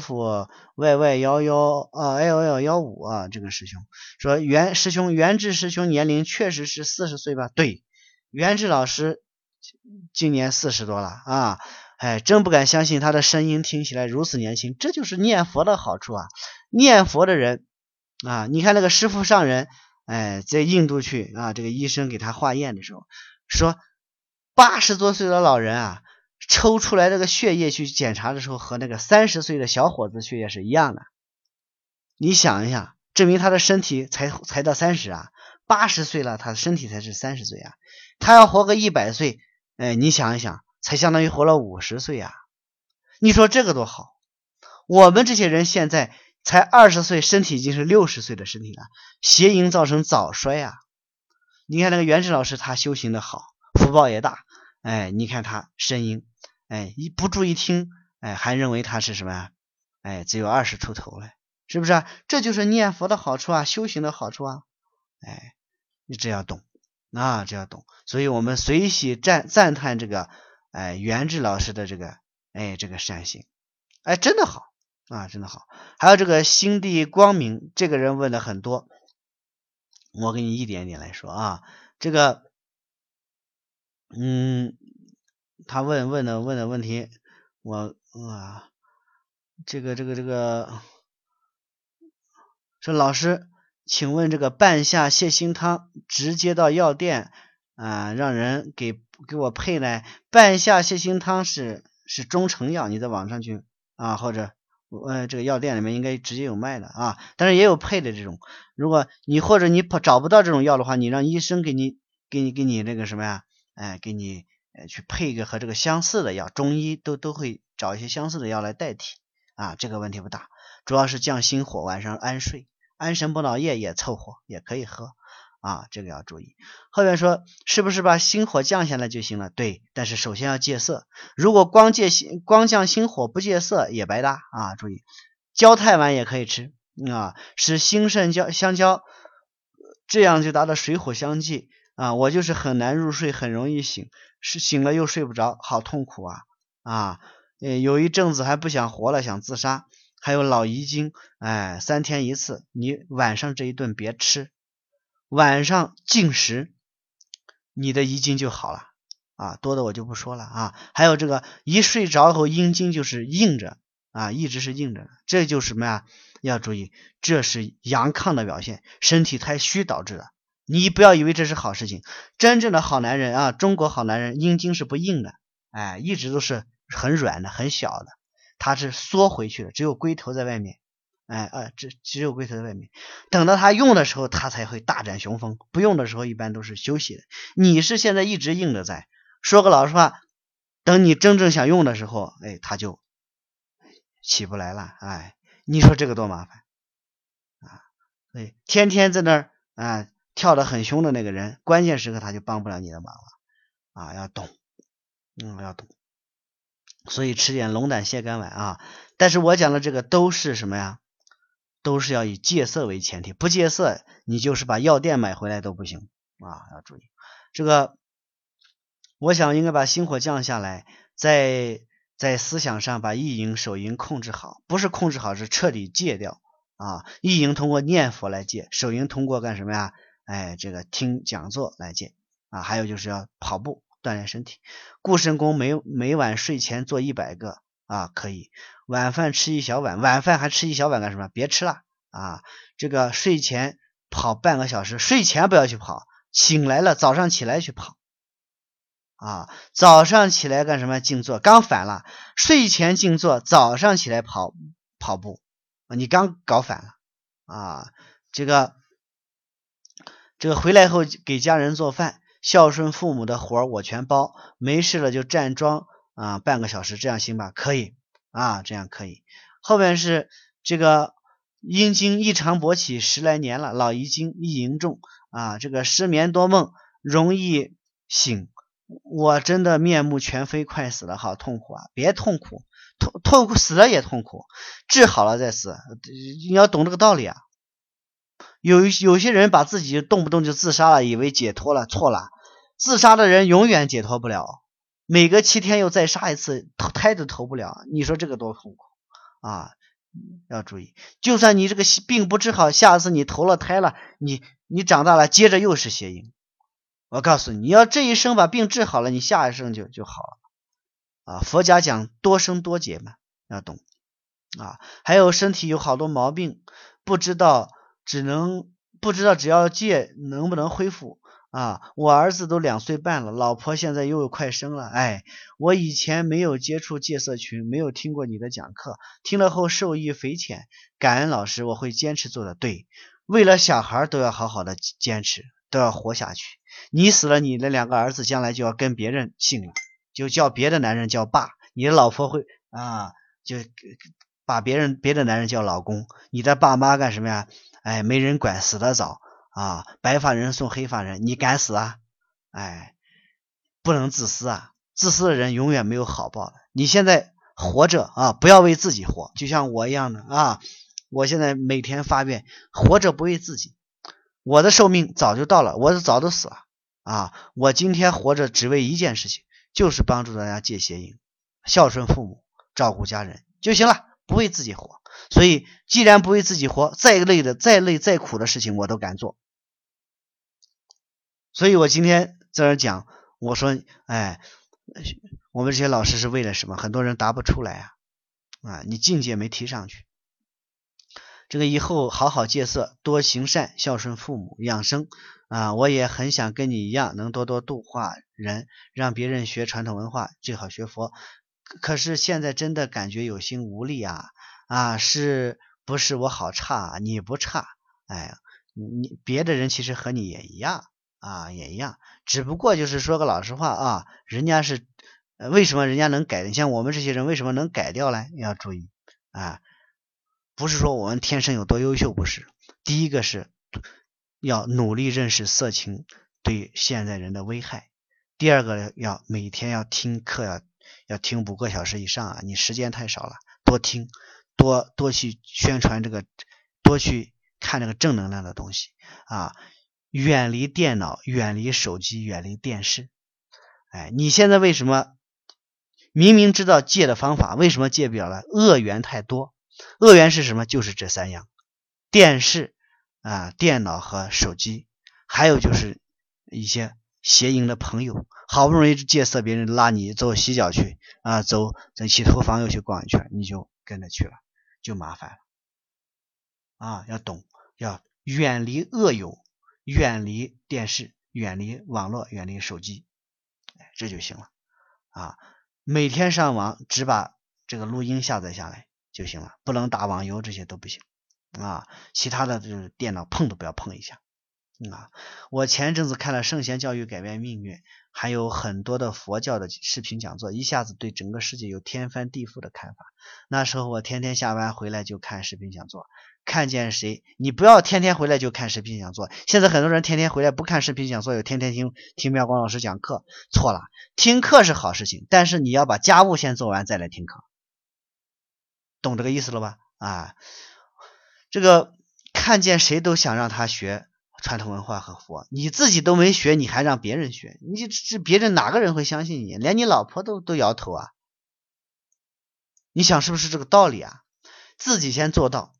FFYY11LL15这个师兄说师兄元智师兄年龄确实是40岁吧？对，元智老师今年40多了真不敢相信他的声音听起来如此年轻，这就是念佛的好处念佛的人你看那个师父上人在印度去这个医生给他化验的时候说80多岁的老人抽出来这个血液去检查的时候和那个30岁的小伙子血液是一样的，你想一想，证明他的身体才到30 80岁了他的身体才是30岁他要活个100岁你想一想才相当于活了50岁你说这个多好，我们这些人现在才20岁，身体已经是60岁的身体了，邪淫造成早衰你看那个元智老师他修行的好，福报也大你看他声音不注意听还认为他是什么只有20出头了是不是啊？这就是念佛的好处啊，修行的好处啊。哎，你这要懂啊，这要懂。所以我们随喜赞叹这个元智老师的这个善行，真的好啊，真的好。还有这个心地光明，这个人问的很多，我给你一点一点来说啊。这个他问的问题，我这个说老师，请问这个半夏泻心汤直接到药店让人给我配呢？半夏泻心汤是中成药，你在网上去或者这个药店里面应该直接有卖的啊，但是也有配的这种。如果你或者你找不到这种药的话，你让医生给你那个什么呀？给你去配一个和这个相似的药，中医都会找一些相似的药来代替啊，这个问题不大，主要是降心火，晚上安睡，安神补脑液也凑合，也可以喝啊，这个要注意。后面说是不是把心火降下来就行了？对，但是首先要戒色，如果光降心火不戒色也白搭啊，注意焦太丸也可以吃啊，使心肾相交，这样就达到水火相济啊。我就是很难入睡，很容易醒了又睡不着，好痛苦啊有一阵子还不想活了，想自杀。还有老遗精，3天一次，你晚上这一顿别吃，晚上禁食，你的遗精就好了啊，多的我就不说了啊。还有这个一睡着后阴经就是硬着一直是硬着，这就是什么呀？要注意，这是阳亢的表现，身体太虚导致的。你不要以为这是好事情，真正的好男人中国好男人阴经是不硬的，一直都是很软的，很小的。它是缩回去的，只有龟头在外面，只有龟头在外面。等到它用的时候，它才会大展雄风；不用的时候，一般都是休息的。你是现在一直硬着在，说个老实话，等你真正想用的时候，它就起不来了。你说这个多麻烦天天在那儿跳得很凶的那个人，关键时刻他就帮不了你的忙了要懂，要懂。所以吃点龙胆泻肝丸但是我讲的这个都是什么呀？都是要以戒色为前提，不戒色你就是把药店买回来都不行要注意这个。我想应该把心火降下来，在思想上把意淫手淫控制好，不是控制好，是彻底戒掉意淫通过念佛来戒，手淫通过干什么呀？这个听讲座来戒还有就是要跑步锻炼身体。固神功每晚睡前做100个可以。晚饭吃1小碗，晚饭还吃1小碗干什么？别吃了这个睡前跑半个小时，睡前不要去跑，醒来了早上起来去跑早上起来干什么？静坐，刚反了，睡前静坐，早上起来跑步你刚搞反了这个回来后给家人做饭，孝顺父母的活我全包，没事了就站桩半个小时，这样行吧？可以这样可以。后面是这个阴经异常勃起10来年了，老遗精易淫重这个失眠多梦，容易醒，我真的面目全非，快死了，好痛苦别痛苦，痛苦死了也痛苦，治好了再死，你要懂这个道理有些人把自己动不动就自杀了，以为解脱了，错了，自杀的人永远解脱不了，每隔7天又再杀一次，胎都投不了，你说这个多痛苦要注意，就算你这个病不治好，下次你投了胎了，你长大了接着又是邪淫，我告诉你，你要这一生把病治好了，你下一生就好了佛家讲多生多劫嘛，要懂还有身体有好多毛病，不知道只要戒能不能恢复我儿子都2岁半了，老婆现在又快生了，我以前没有接触戒色群，没有听过你的讲课，听了后受益匪浅，感恩老师，我会坚持做的。对，为了小孩都要好好的坚持，都要活下去，你死了，你的2个儿子将来就要跟别人姓了，就叫别的男人叫爸，你的老婆会就把别的男人叫老公，你的爸妈干什么呀？没人管，死得早白发人送黑发人，你敢死不能自私自私的人永远没有好报的。你现在活着不要为自己活，就像我一样的我现在每天发愿，活着不为自己，我的寿命早就到了，我早都死了啊！我今天活着只为一件事情，就是帮助大家戒邪淫，孝顺父母，照顾家人就行了，不为自己活。所以既然不为自己活，再累再苦的事情我都敢做。所以我今天在这讲，我说我们这些老师是为了什么？很多人答不出来你境界没提上去。这个以后好好戒色，多行善，孝顺父母，养生我也很想跟你一样，能多多度化人，让别人学传统文化，最好学佛。可是现在真的感觉有心无力是不是我好差你不差，你别的人其实和你也一样也一样，只不过就是说个老实话人家是为什么人家能改？像我们这些人为什么能改掉呢？要注意不是说我们天生有多优秀，不是。第一个是要努力认识色情对现在人的危害，第二个要每天要听课，要听5个小时以上你时间太少了，多听，多去宣传这个，多去看这个正能量的东西远离电脑，远离手机，远离电视。你现在为什么明明知道戒的方法，为什么戒不了了？恶缘太多。恶缘是什么？就是这3样：电视电脑和手机，还有就是一些邪淫的朋友。好不容易戒色，别人拉你走洗脚去走去投房又去逛一圈，你就跟着去了，就麻烦了要懂，要远离恶友，远离电视，远离网络，远离手机，这就行了每天上网只把这个录音下载下来就行了，不能打网游，这些都不行其他的就是电脑碰都不要碰一下我前阵子看了圣贤教育改变命运，还有很多的佛教的视频讲座，一下子对整个世界有天翻地覆的看法。那时候我天天下班回来就看视频讲座，看见谁，你不要天天回来就看视频讲座。现在很多人天天回来不看视频讲座，有天天听妙光老师讲课，错了。听课是好事情，但是你要把家务先做完再来听课，懂这个意思了吧这个看见谁都想让他学传统文化和佛，你自己都没学，你还让别人学，你这别人哪个人会相信你？连你老婆都摇头你想是不是这个道理自己先做到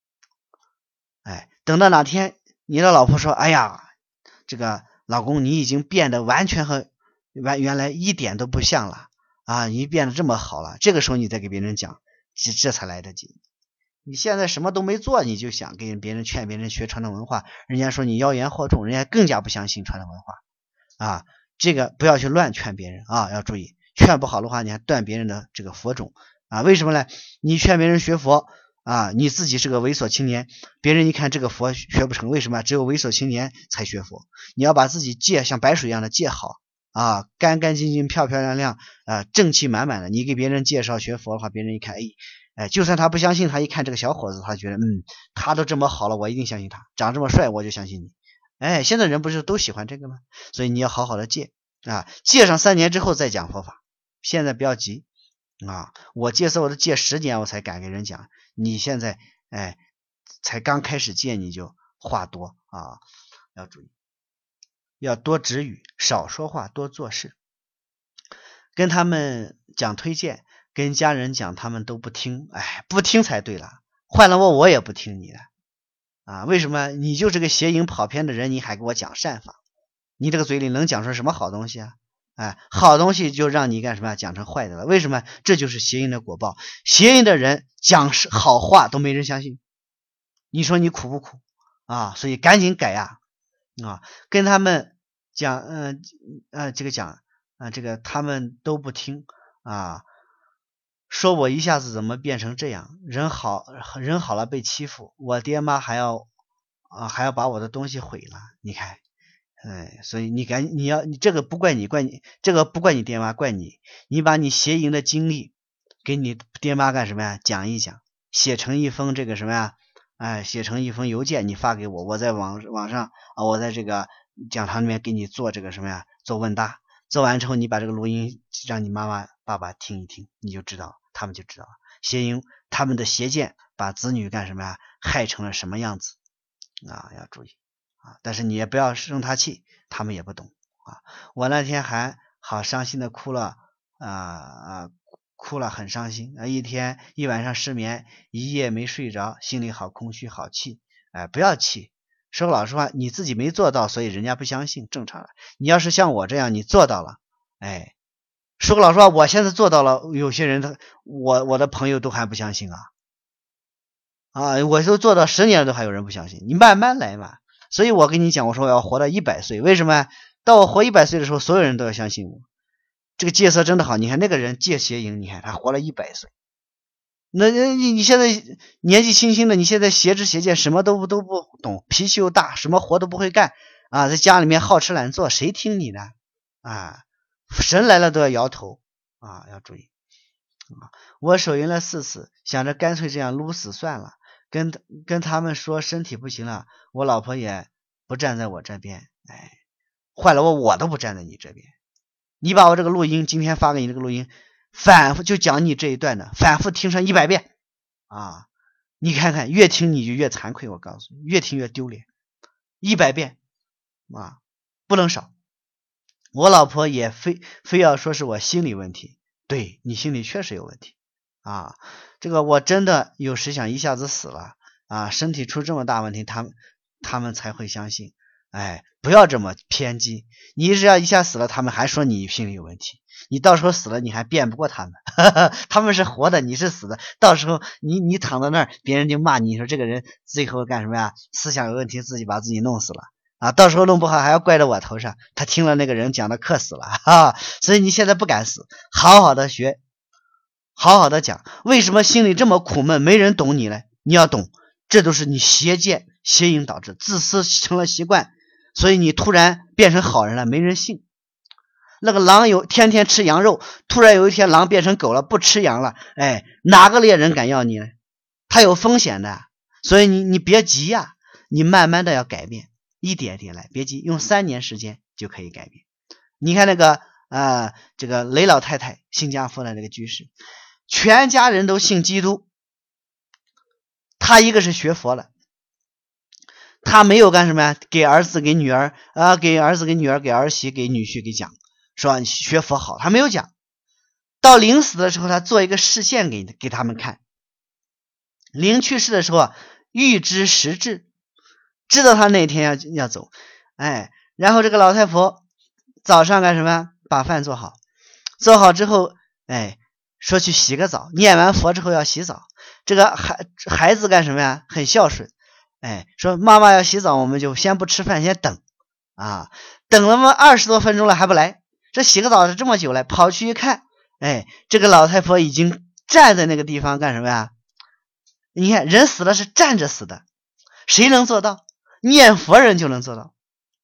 等到哪天你的老婆说哎呀这个老公你已经变得完全和原来一点都不像了你变得这么好了，这个时候你再给别人讲，这才来得及。你现在什么都没做，你就想跟别人劝别人学传统文化，人家说你妖言惑众，人家更加不相信传统文化这个不要去乱劝别人要注意，劝不好的话你还断别人的这个佛种为什么呢？你劝别人学佛你自己是个猥琐青年，别人一看这个佛学不成，为什么？只有猥琐青年才学佛。你要把自己戒像白水一样的戒好干干净净漂漂亮亮正气满满的。你给别人介绍学佛的话，别人一看就算他不相信，他一看这个小伙子，他觉得他都这么好了，我一定相信他，长这么帅我就相信你。现在人不是都喜欢这个吗？所以你要好好的戒戒上3年之后再讲佛法，现在不要急我戒色我都戒10年我才敢给人讲，你现在才刚开始戒你就话多要注意，要多止语，少说话，多做事。跟他们讲推荐，跟家人讲他们都不听，不听才对了，换了我也不听你的为什么？你就是个邪淫跑偏的人，你还给我讲善法，你这个嘴里能讲出什么好东西好东西就让你干什么讲成坏的了，为什么？这就是邪淫的果报。邪淫的人讲好话都没人相信，你说你苦不苦所以赶紧改跟他们讲这个他们都不听说我一下子怎么变成这样，人好了被欺负，我爹妈还要把我的东西毁了，你看所以你这个不怪你，这个不怪你爹妈，怪你把你邪淫的经历给你爹妈干什么呀？讲一讲，写成一封这个什么呀写成一封邮件你发给我，我在网上我在这个讲堂里面给你做这个什么呀，做问答，做完之后你把这个录音让你妈妈爸爸听一听，你就知道，他们就知道了邪淫他们的邪见把子女干什么呀？害成了什么样子啊？要注意啊！但是你也不要生他气，他们也不懂啊。我那天还好伤心的哭了哭了很伤心啊，一晚上失眠，一夜没睡着，心里好空虚好气。不要气，说个老实话，你自己没做到，所以人家不相信，正常的。你要是像我这样，你做到了，说个老实话，我现在做到了，有些人我的朋友都还不相信我都做到10年了，都还有人不相信，你慢慢来嘛。所以我跟你讲，我说我要活到100岁，为什么？到我活100岁的时候，所有人都要相信我。这个戒色真的好，你看那个人戒邪淫，你看他活了100岁。那你现在年纪轻轻的，你现在邪知邪见，什么都不懂，脾气又大，什么活都不会干在家里面好吃懒做，谁听你的神来了都要摇头要注意我手淫了4次，想着干脆这样撸死算了，跟他们说身体不行了，我老婆也不站在我这边，坏了我都不站在你这边。你把我这个录音今天发给你这个录音，反复就讲你这一段的，反复听上100遍你看看越听你就越惭愧，我告诉你，越听越丢脸，100遍不能少。我老婆也非要说是我心理问题，对，你心里确实有问题这个我真的有时想一下子死了身体出这么大问题，他们才会相信。不要这么偏激，你只要一下死了，他们还说你心里有问题，你到时候死了你还辩不过他们他们是活的，你是死的，到时候你躺在那儿，别人就骂你说这个人最后干什么呀？思想有问题，自己把自己弄死了到时候弄不好还要怪到我头上，他听了那个人讲的可死了所以你现在不敢死，好好的学，好好的讲，为什么心里这么苦闷，没人懂你呢？你要懂，这都是你邪见邪淫导致，自私成了习惯，所以你突然变成好人了，没人信。那个狼天天吃羊肉，突然有一天狼变成狗了，不吃羊了，哪个猎人敢要你呢？他有风险的，所以你别急你慢慢的要改变，一点点来，别急，用3年时间就可以改变。你看那个这个雷老太太，新加坡的这个居士，全家人都信基督，他一个是学佛了，他没有干什么呀？给儿子给女儿给儿子给女儿给儿媳给女婿给讲说你学佛好，他没有讲。到临死的时候，他做一个示现给他们看。临去世的时候预知时至，知道他那天要走然后这个老太婆早上干什么？把饭做好，做好之后说去洗个澡，念完佛之后要洗澡。这个孩子干什么呀？很孝顺说妈妈要洗澡，我们就先不吃饭，先等等了嘛20多分钟了还不来，这洗个澡是这么久了，跑去一看这个老太婆已经站在那个地方干什么呀？你看人死了是站着死的，谁能做到？念佛人就能做到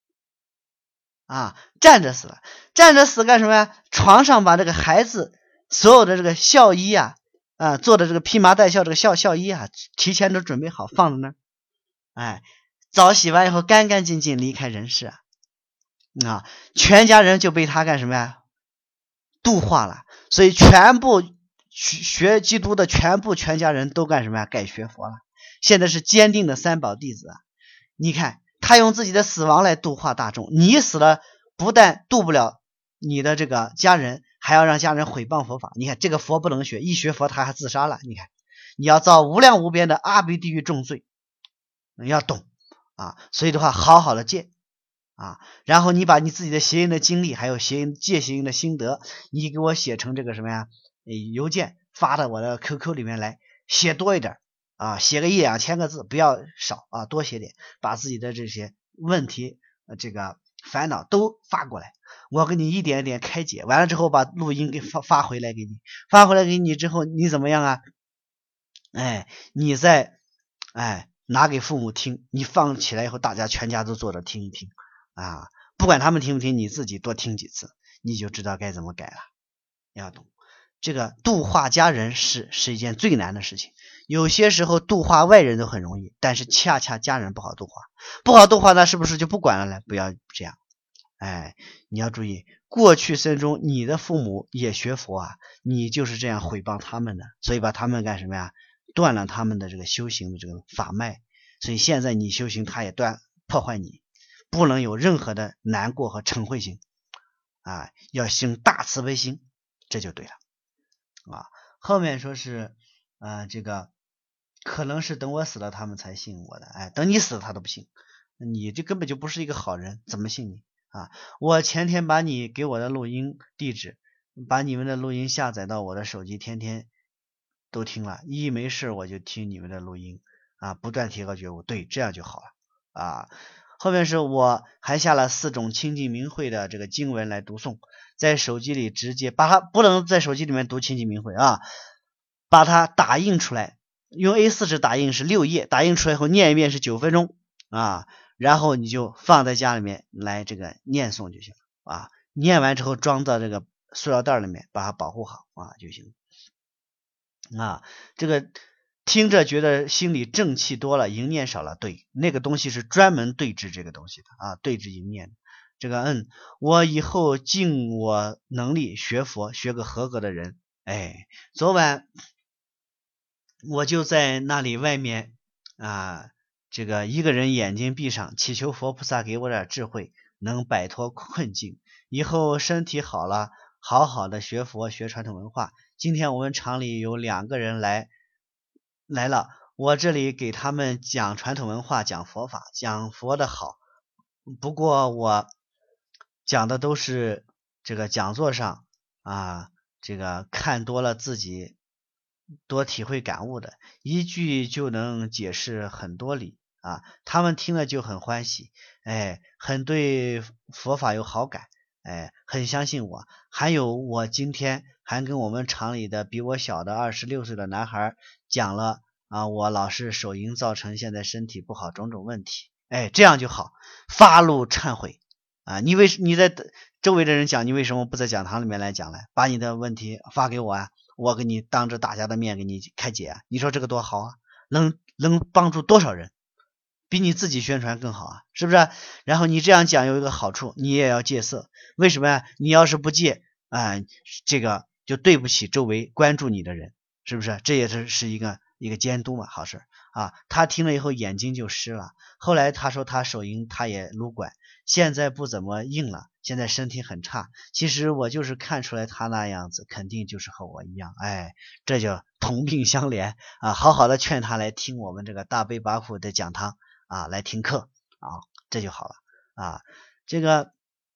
站着死了，站着死干什么呀？床上把这个孩子所有的这个孝衣做的这个披麻戴孝这个孝衣提前都准备好放在那儿澡洗完以后干干净净离开人世全家人就被他干什么呀？度化了。所以全部学基督的全家人都干什么呀？改学佛了，现在是坚定的三宝弟子你看他用自己的死亡来度化大众，你死了不但度不了你的这个家人，还要让家人毁谤佛法。你看这个佛不能学，一学佛他还自杀了，你看你要遭无量无边的阿鼻地狱重罪，你要懂所以的话好好的戒然后你把你自己的邪淫的经历还有戒邪淫的心得，你给我写成这个什么呀邮件发到我的 QQ 里面来，写多一点写个1-2千个字，不要少多写点，把自己的这些问题这个烦恼都发过来，我给你一点一点开解，完了之后把录音给发回来给你，发回来给你之后你怎么样你再拿给父母听，你放起来以后大家全家都坐着听一听不管他们听不听，你自己多听几次，你就知道该怎么改了。要懂这个度化家人是一件最难的事情，有些时候度化外人都很容易，但是恰恰家人不好度化，那是不是就不管了呢？不要这样你要注意，过去生中你的父母也学佛你就是这样毁谤他们的，所以把他们干什么呀？ 断了他们的这个修行的这个法脉，所以现在你修行他也破坏你，不能有任何的难过和嗔恚心啊，要行大慈悲心，这就对了啊。后面说是这个可能是等我死了他们才信我的，等你死了他都不信，你这根本就不是一个好人，怎么信你啊？我前天把你给我的录音地址，把你们的录音下载到我的手机，天天都听了，一没事我就听你们的录音啊，不断提高觉悟，对，这样就好了啊。后面是我还下了4种清净明慧的这个经文来读诵，在手机里直接把它，不能在手机里面读清净明慧啊，把它打印出来，用 A4 纸打印是6页，打印出来后念一遍是9分钟啊，然后你就放在家里面来这个念诵就行了啊，念完之后装到这个塑料袋里面，把它保护好啊就行啊。这个听着觉得心里正气多了，淫念少了，对，那个东西是专门对治这个东西的啊，对治淫念。这个我以后尽我能力学佛，学个合格的人。昨晚我就在那里外面这个一个人眼睛闭上，祈求佛菩萨给我点智慧，能摆脱困境，以后身体好了，好好的学佛学传统文化。今天我们厂里有2个人来了，我这里给他们讲传统文化，讲佛法，讲佛的好。不过我讲的都是这个讲座上这个看多了自己多体会感悟的，一句就能解释很多理啊，他们听了就很欢喜，很对佛法有好感，很相信我。还有我今天还跟我们厂里的比我小的26岁的男孩讲了我老是手淫造成现在身体不好种种问题，这样就好，发怒忏悔你在周围的人讲，你为什么不在讲堂里面来讲呢？把你的问题发给我我给你当着大家的面给你开解你说这个多好啊，能帮助多少人，比你自己宣传更好是不是？然后你这样讲有一个好处，你也要戒色，为什么你要是不戒这个就对不起周围关注你的人，是不是？这也是一个监督嘛，好事他听了以后眼睛就湿了，后来他说他手淫他也撸管，现在不怎么硬了，现在身体很差。其实我就是看出来他那样子肯定就是和我一样，这就同病相怜好好的劝他来听我们这个大悲八苦的讲堂来听课这就好了这个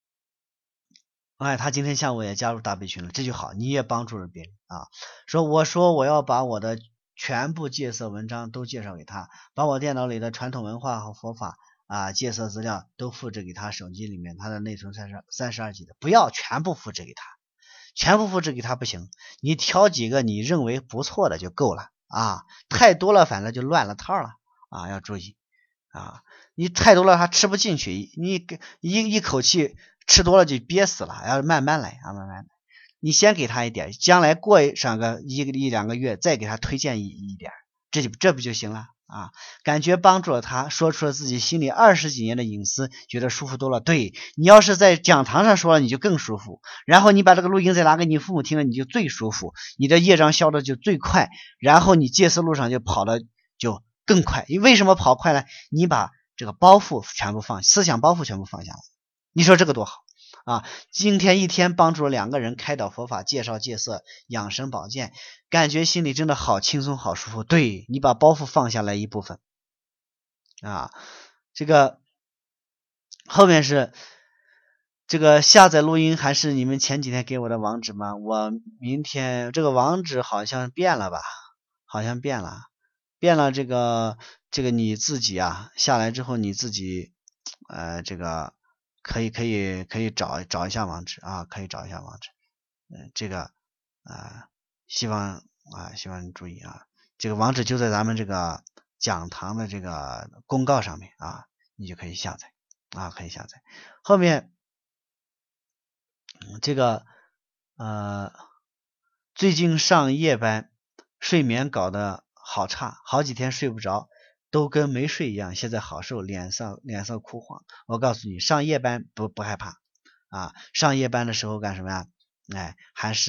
他今天下午也加入大悲群了，这就好，你也帮助了别人我说我要把我的全部戒色文章都介绍给他，把我电脑里的传统文化和佛法戒色资料都复制给他手机里面，他的内存32 G 的，不要全部复制给他，全部复制给他不行，你挑几个你认为不错的就够了太多了反正就乱了套了要注意你太多了他吃不进去，你一口气吃多了就憋死了，要慢慢来慢慢来，你先给他一点，将来过上个一2个月再给他推荐一点，这不就行了感觉帮助了他，说出了自己心里20几年的隐私，觉得舒服多了。对，你要是在讲堂上说了你就更舒服，然后你把这个录音再拿给你父母听了你就最舒服，你的业障消的就最快，然后你戒色路上就跑的就更快。为什么跑快呢？你把这个包袱全部思想包袱全部放下来，你说这个多好今天一天帮助了2个人开导佛法，介绍戒色，养生保健，感觉心里真的好轻松好舒服。对，你把包袱放下来一部分这个后面是这个下载录音还是你们前几天给我的网址吗？我明天这个网址好像变了吧，好像变了这个你自己下来之后你自己这个可以找一下网址可以找一下网址这个希望你注意这个网址就在咱们这个讲堂的这个公告上面你就可以下载可以下载。后面这个最近上夜班，睡眠搞得好差，好几天睡不着，都跟没睡一样，现在好受，脸色枯黄。我告诉你，上夜班不害怕上夜班的时候干什么呀？还是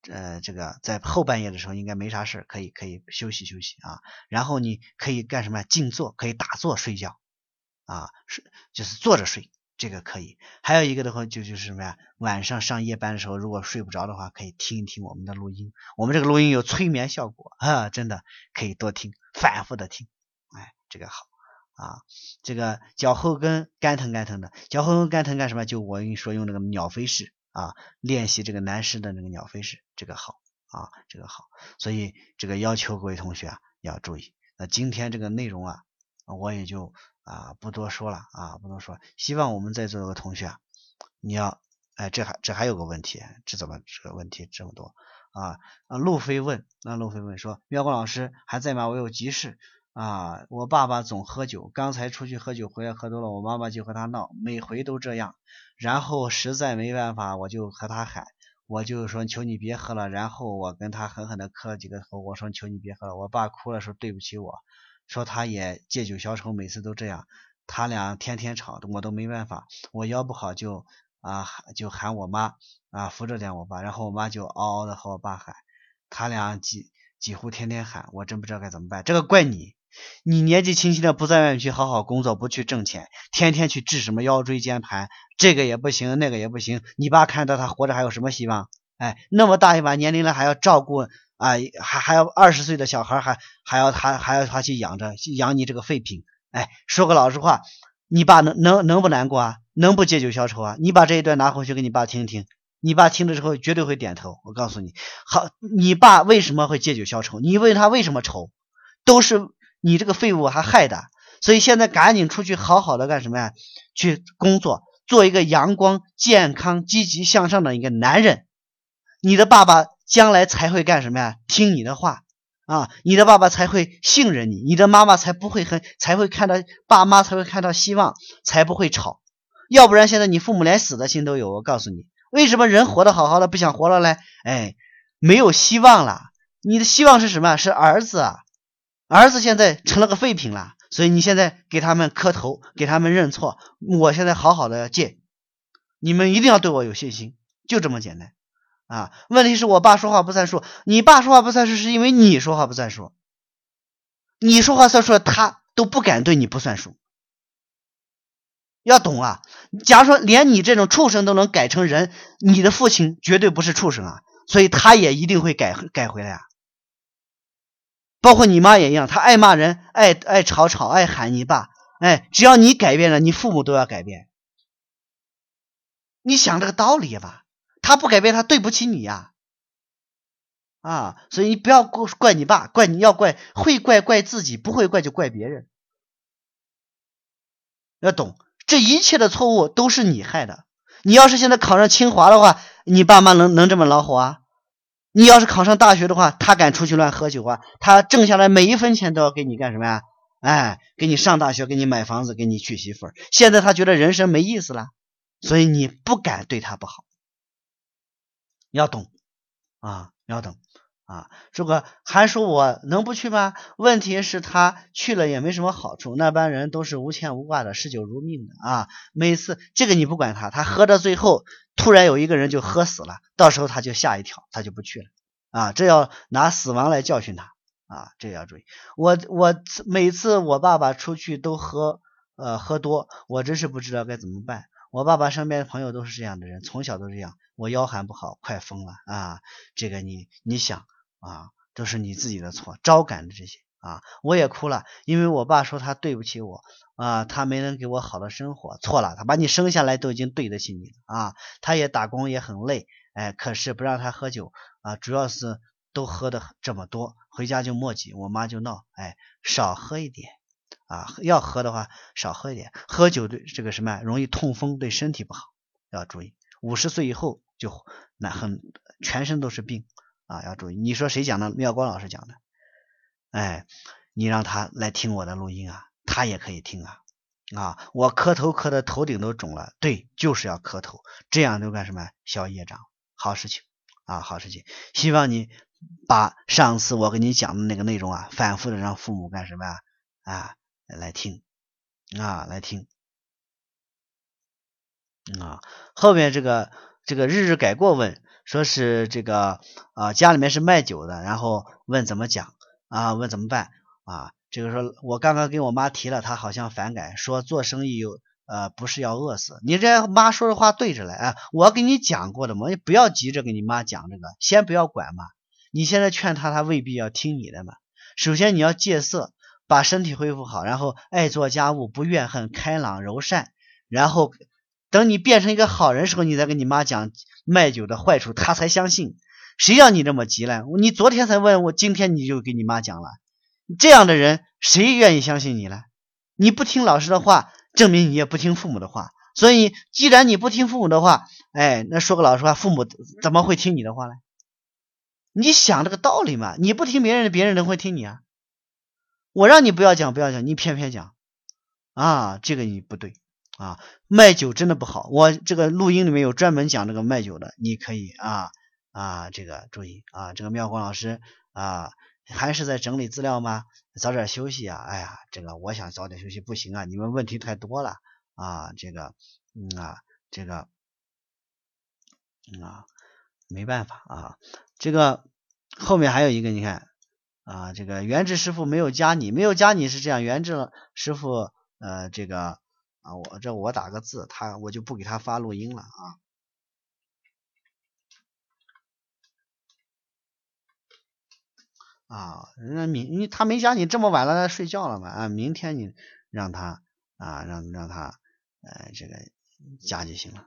这个在后半夜的时候应该没啥事，可以休息休息啊。然后你可以干什么？静坐，可以打坐睡觉啊，就是坐着睡，这个可以。还有一个的话就是什么呀？晚上上夜班的时候，如果睡不着的话，可以听一听我们的录音。我们这个录音有催眠效果啊，真的可以多听，反复的听，哎，这个好啊。这个脚后跟干疼干疼的，脚后跟干疼干什么？就我跟你说用那个鸟飞式啊，练习这个男士的那个鸟飞式，这个好啊，这个好。所以这个要求各位同学啊要注意。那今天这个内容啊，我也就不多说了啊，不多说。希望我们在座的同学啊，你要这还有个问题，这个问题这么多啊？路飞问说，妙光老师还在吗？我有急事啊，我爸爸总喝酒，刚才出去喝酒回来喝多了，我妈妈就和他闹，每回都这样，然后实在没办法，我就和他喊，我就说求你别喝了，然后我跟他狠狠的磕了几个头，我说求你别喝了，我爸哭了说对不起我，说他也借酒消愁，每次都这样，他俩天天吵，我都没办法，我腰不好就喊我妈扶着点我爸，然后我妈就嗷嗷的和我爸喊，他俩几乎天天喊，我真不知道该怎么办。这个怪你年纪轻轻的不在外面去好好工作，不去挣钱，天天去治什么腰椎间盘，这个也不行那个也不行，你爸看到他活着还有什么希望？哎，那么大一把年龄了还要照顾还要20岁的小孩，还要他去养你这个废品。哎，说个老实话，你爸能不难过啊？能不借酒消愁啊？你把这一段拿回去给你爸听听，你爸听了之后绝对会点头。我告诉你，好，你爸为什么会借酒消愁？你问他为什么愁，都是你这个废物还害的。所以现在赶紧出去好好的干什么呀？去工作，做一个阳光、健康、积极向上的一个男人。你的爸爸将来才会干什么呀？听你的话啊，你的爸爸才会信任你，你的妈妈才会看到爸妈才会看到希望，才不会吵。要不然现在你父母连死的心都有。我告诉你，为什么人活得好好的不想活了嘞？哎，没有希望了。你的希望是什么？是儿子啊，儿子现在成了个废品了，所以你现在给他们磕头，给他们认错。我现在好好的戒，你们一定要对我有信心，就这么简单。问题是我爸说话不算数，你爸说话不算数是因为你说话不算数，你说话算数他都不敢对你不算数，要懂啊。假如说连你这种畜生都能改成人，你的父亲绝对不是畜生啊，所以他也一定会改回来啊。包括你妈也一样，他爱骂人，爱吵，爱喊你爸，只要你改变了，你父母都要改变。你想这个道理吧，他不改变他对不起你呀。所以你不要怪你爸，会怪自己，不会怪就怪别人。要懂，这一切的错误都是你害的。你要是现在考上清华的话，你爸妈能这么恼火啊？你要是考上大学的话，他敢出去乱喝酒啊？他挣下来每一分钱都要给你干什么呀？给你上大学，给你买房子，给你娶媳妇儿。现在他觉得人生没意思了，所以你不敢对他不好。要懂要懂这个还说我能不去吗？问题是他去了也没什么好处，那班人都是无牵无挂的，嗜酒如命的每次这个你不管他喝到最后突然有一个人就喝死了，到时候他就吓一跳，他就不去了这要拿死亡来教训他这要注意。我每次我爸爸出去都喝多，我真是不知道该怎么办。我爸爸身边的朋友都是这样的人，从小都这样，我腰还不好，快疯了这个你想都是你自己的错，招感的这些我也哭了，因为我爸说他对不起我他没能给我好的生活，错了，他把你生下来都已经对得起你了他也打工也很累可是不让他喝酒主要是都喝的这么多，回家就磨叽，我妈就闹少喝一点要喝的话少喝一点，喝酒对这个什么容易痛风，对身体不好，要注意。50岁以后就全身都是病要注意。你说谁讲的？妙光老师讲的你让他来听我的录音他也可以听我磕头磕的头顶都肿了，对，就是要磕头，这样就干什么消业障，好事情好事情。希望你把上次我跟你讲的那个内容反复的让父母干什么来听来听后面这个日日改过问说是这个家里面是卖酒的，然后问怎么讲啊，问怎么办啊？这个说我刚刚跟我妈提了，她好像反感，说做生意不是要饿死。你这妈说的话对着来，我跟你讲过的嘛，你不要急着跟你妈讲这个，先不要管嘛。你现在劝她未必要听你的嘛。首先你要戒色，把身体恢复好，然后爱做家务，不怨恨，开朗柔善，然后等你变成一个好人时候，你再跟你妈讲卖酒的坏处，她才相信。谁让你这么急了？你昨天才问我，今天你就跟你妈讲了。这样的人谁愿意相信你了？你不听老师的话，证明你也不听父母的话。所以既然你不听父母的话，那说个老实话，父母怎么会听你的话呢？你想这个道理嘛，你不听别人的，别人能会听你啊？我让你不要讲，你偏偏讲啊，这个你不对啊。卖酒真的不好，我这个录音里面有专门讲这个卖酒的，你可以这个注意啊。这个妙光老师还是在整理资料吗？早点休息啊！这个我想早点休息不行啊，你们问题太多了没办法啊。这个后面还有一个，你看这个元智师傅没有加你是这样，元智师傅我打个字，我就不给他发录音了他没加你，这么晚了睡觉了嘛明天你让他让他这个加就行了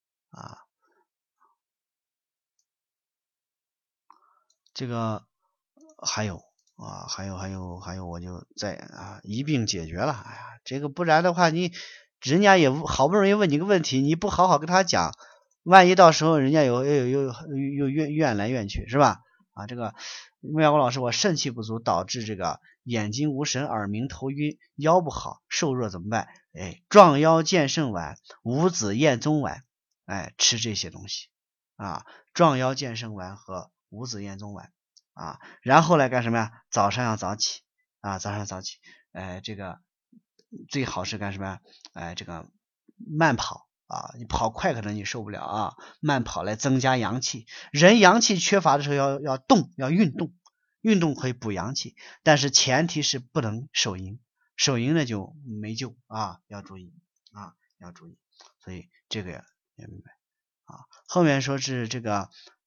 这个还有我就再一并解决了。这个不然的话，人家也好不容易问你个问题，你不好好跟他讲，万一到时候人家又怨来怨去，是吧？这个妙光老师，我肾气不足，导致这个眼睛无神、耳鸣、头晕、腰不好、瘦弱怎么办？壮腰健肾丸、五子燕宗丸，吃这些东西壮腰健肾丸和五子燕宗丸然后来干什么呀？早上要早起这个最好是干什么呀？这个慢跑你跑快可能你受不了慢跑来增加阳气。人阳气缺乏的时候要动，要运动可以补阳气，但是前提是不能手淫呢就没救要注意所以这个也明白后面说是这个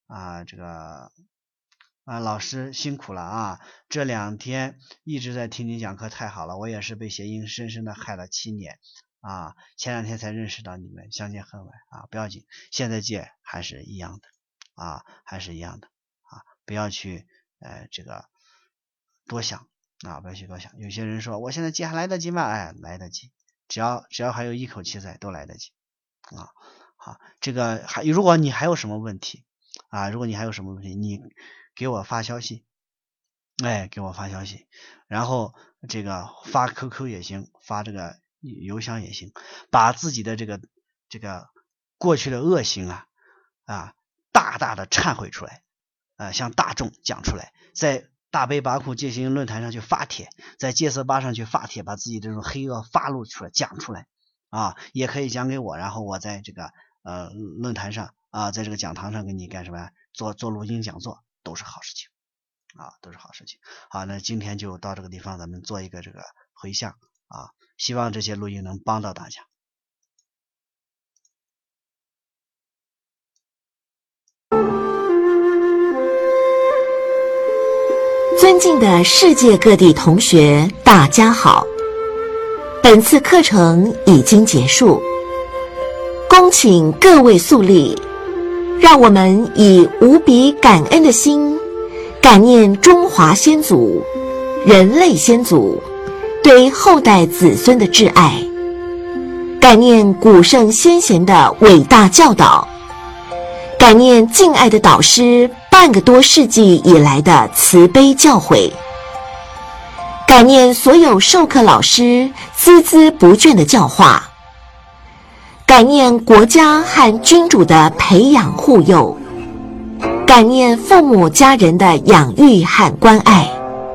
老师辛苦了这2天一直在听你讲课，太好了，我也是被邪淫深深的害了7年前2天才认识到你们，相见恨晚不要紧，现在戒还是一样的不要去这个多想不要去多想。有些人说我现在戒还来得及吗？来得及，只要还有一口气在，都来得及好，这个如果你还有什么问题你给我发消息然后这个发 QQ 也行，发这个邮箱也行，把自己的这个过去的恶行大大的忏悔出来向大众讲出来，在大悲拔库戒行论坛上去发帖，在戒色吧上去发帖，把自己这种黑恶发露出来，讲出来也可以讲给我，然后我在这个论坛上在这个讲堂上给你干什么做录音讲座，都是好事情都是好事情。好，那今天就到这个地方，咱们做一个这个回向希望这些录音能帮到大家。 尊敬的世界各地同学，大家好，本次课程已经结束，恭请各位肃立，让我们以无比感恩的心，感念中华先祖、人类先祖对后代子孙的挚爱，感念古圣先贤的伟大教导，感念敬爱的导师半个多世纪以来的慈悲教诲，感念所有授课老师孜孜不倦的教化，感念国家和君主的培养护佑，感念父母家人的养育和关爱。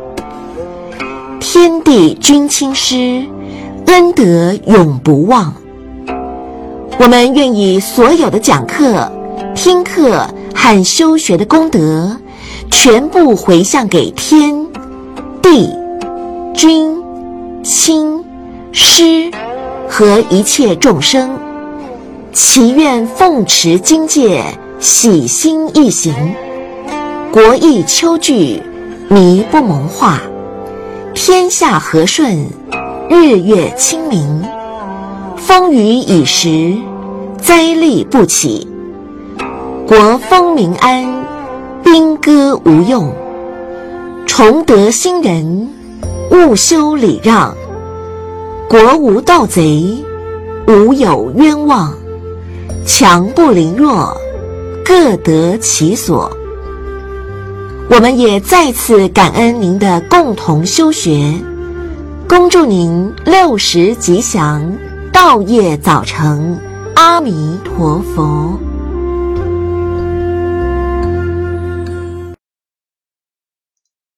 天地君亲师，恩德永不忘。我们愿以所有的讲课、听课和修学的功德，全部回向给天、地、君、亲、师和一切众生，祈愿奉持经戒，喜心易行，国益秋具，弥不蒙化，天下和顺，日月清明，风雨已时，灾厉不起，国风民安，兵戈无用，崇德兴仁，务修礼让，国无盗贼，无有冤枉，强不凌弱，各得其所。我们也再次感恩您的共同修学，恭祝您60吉祥，道业早成，阿弥陀佛。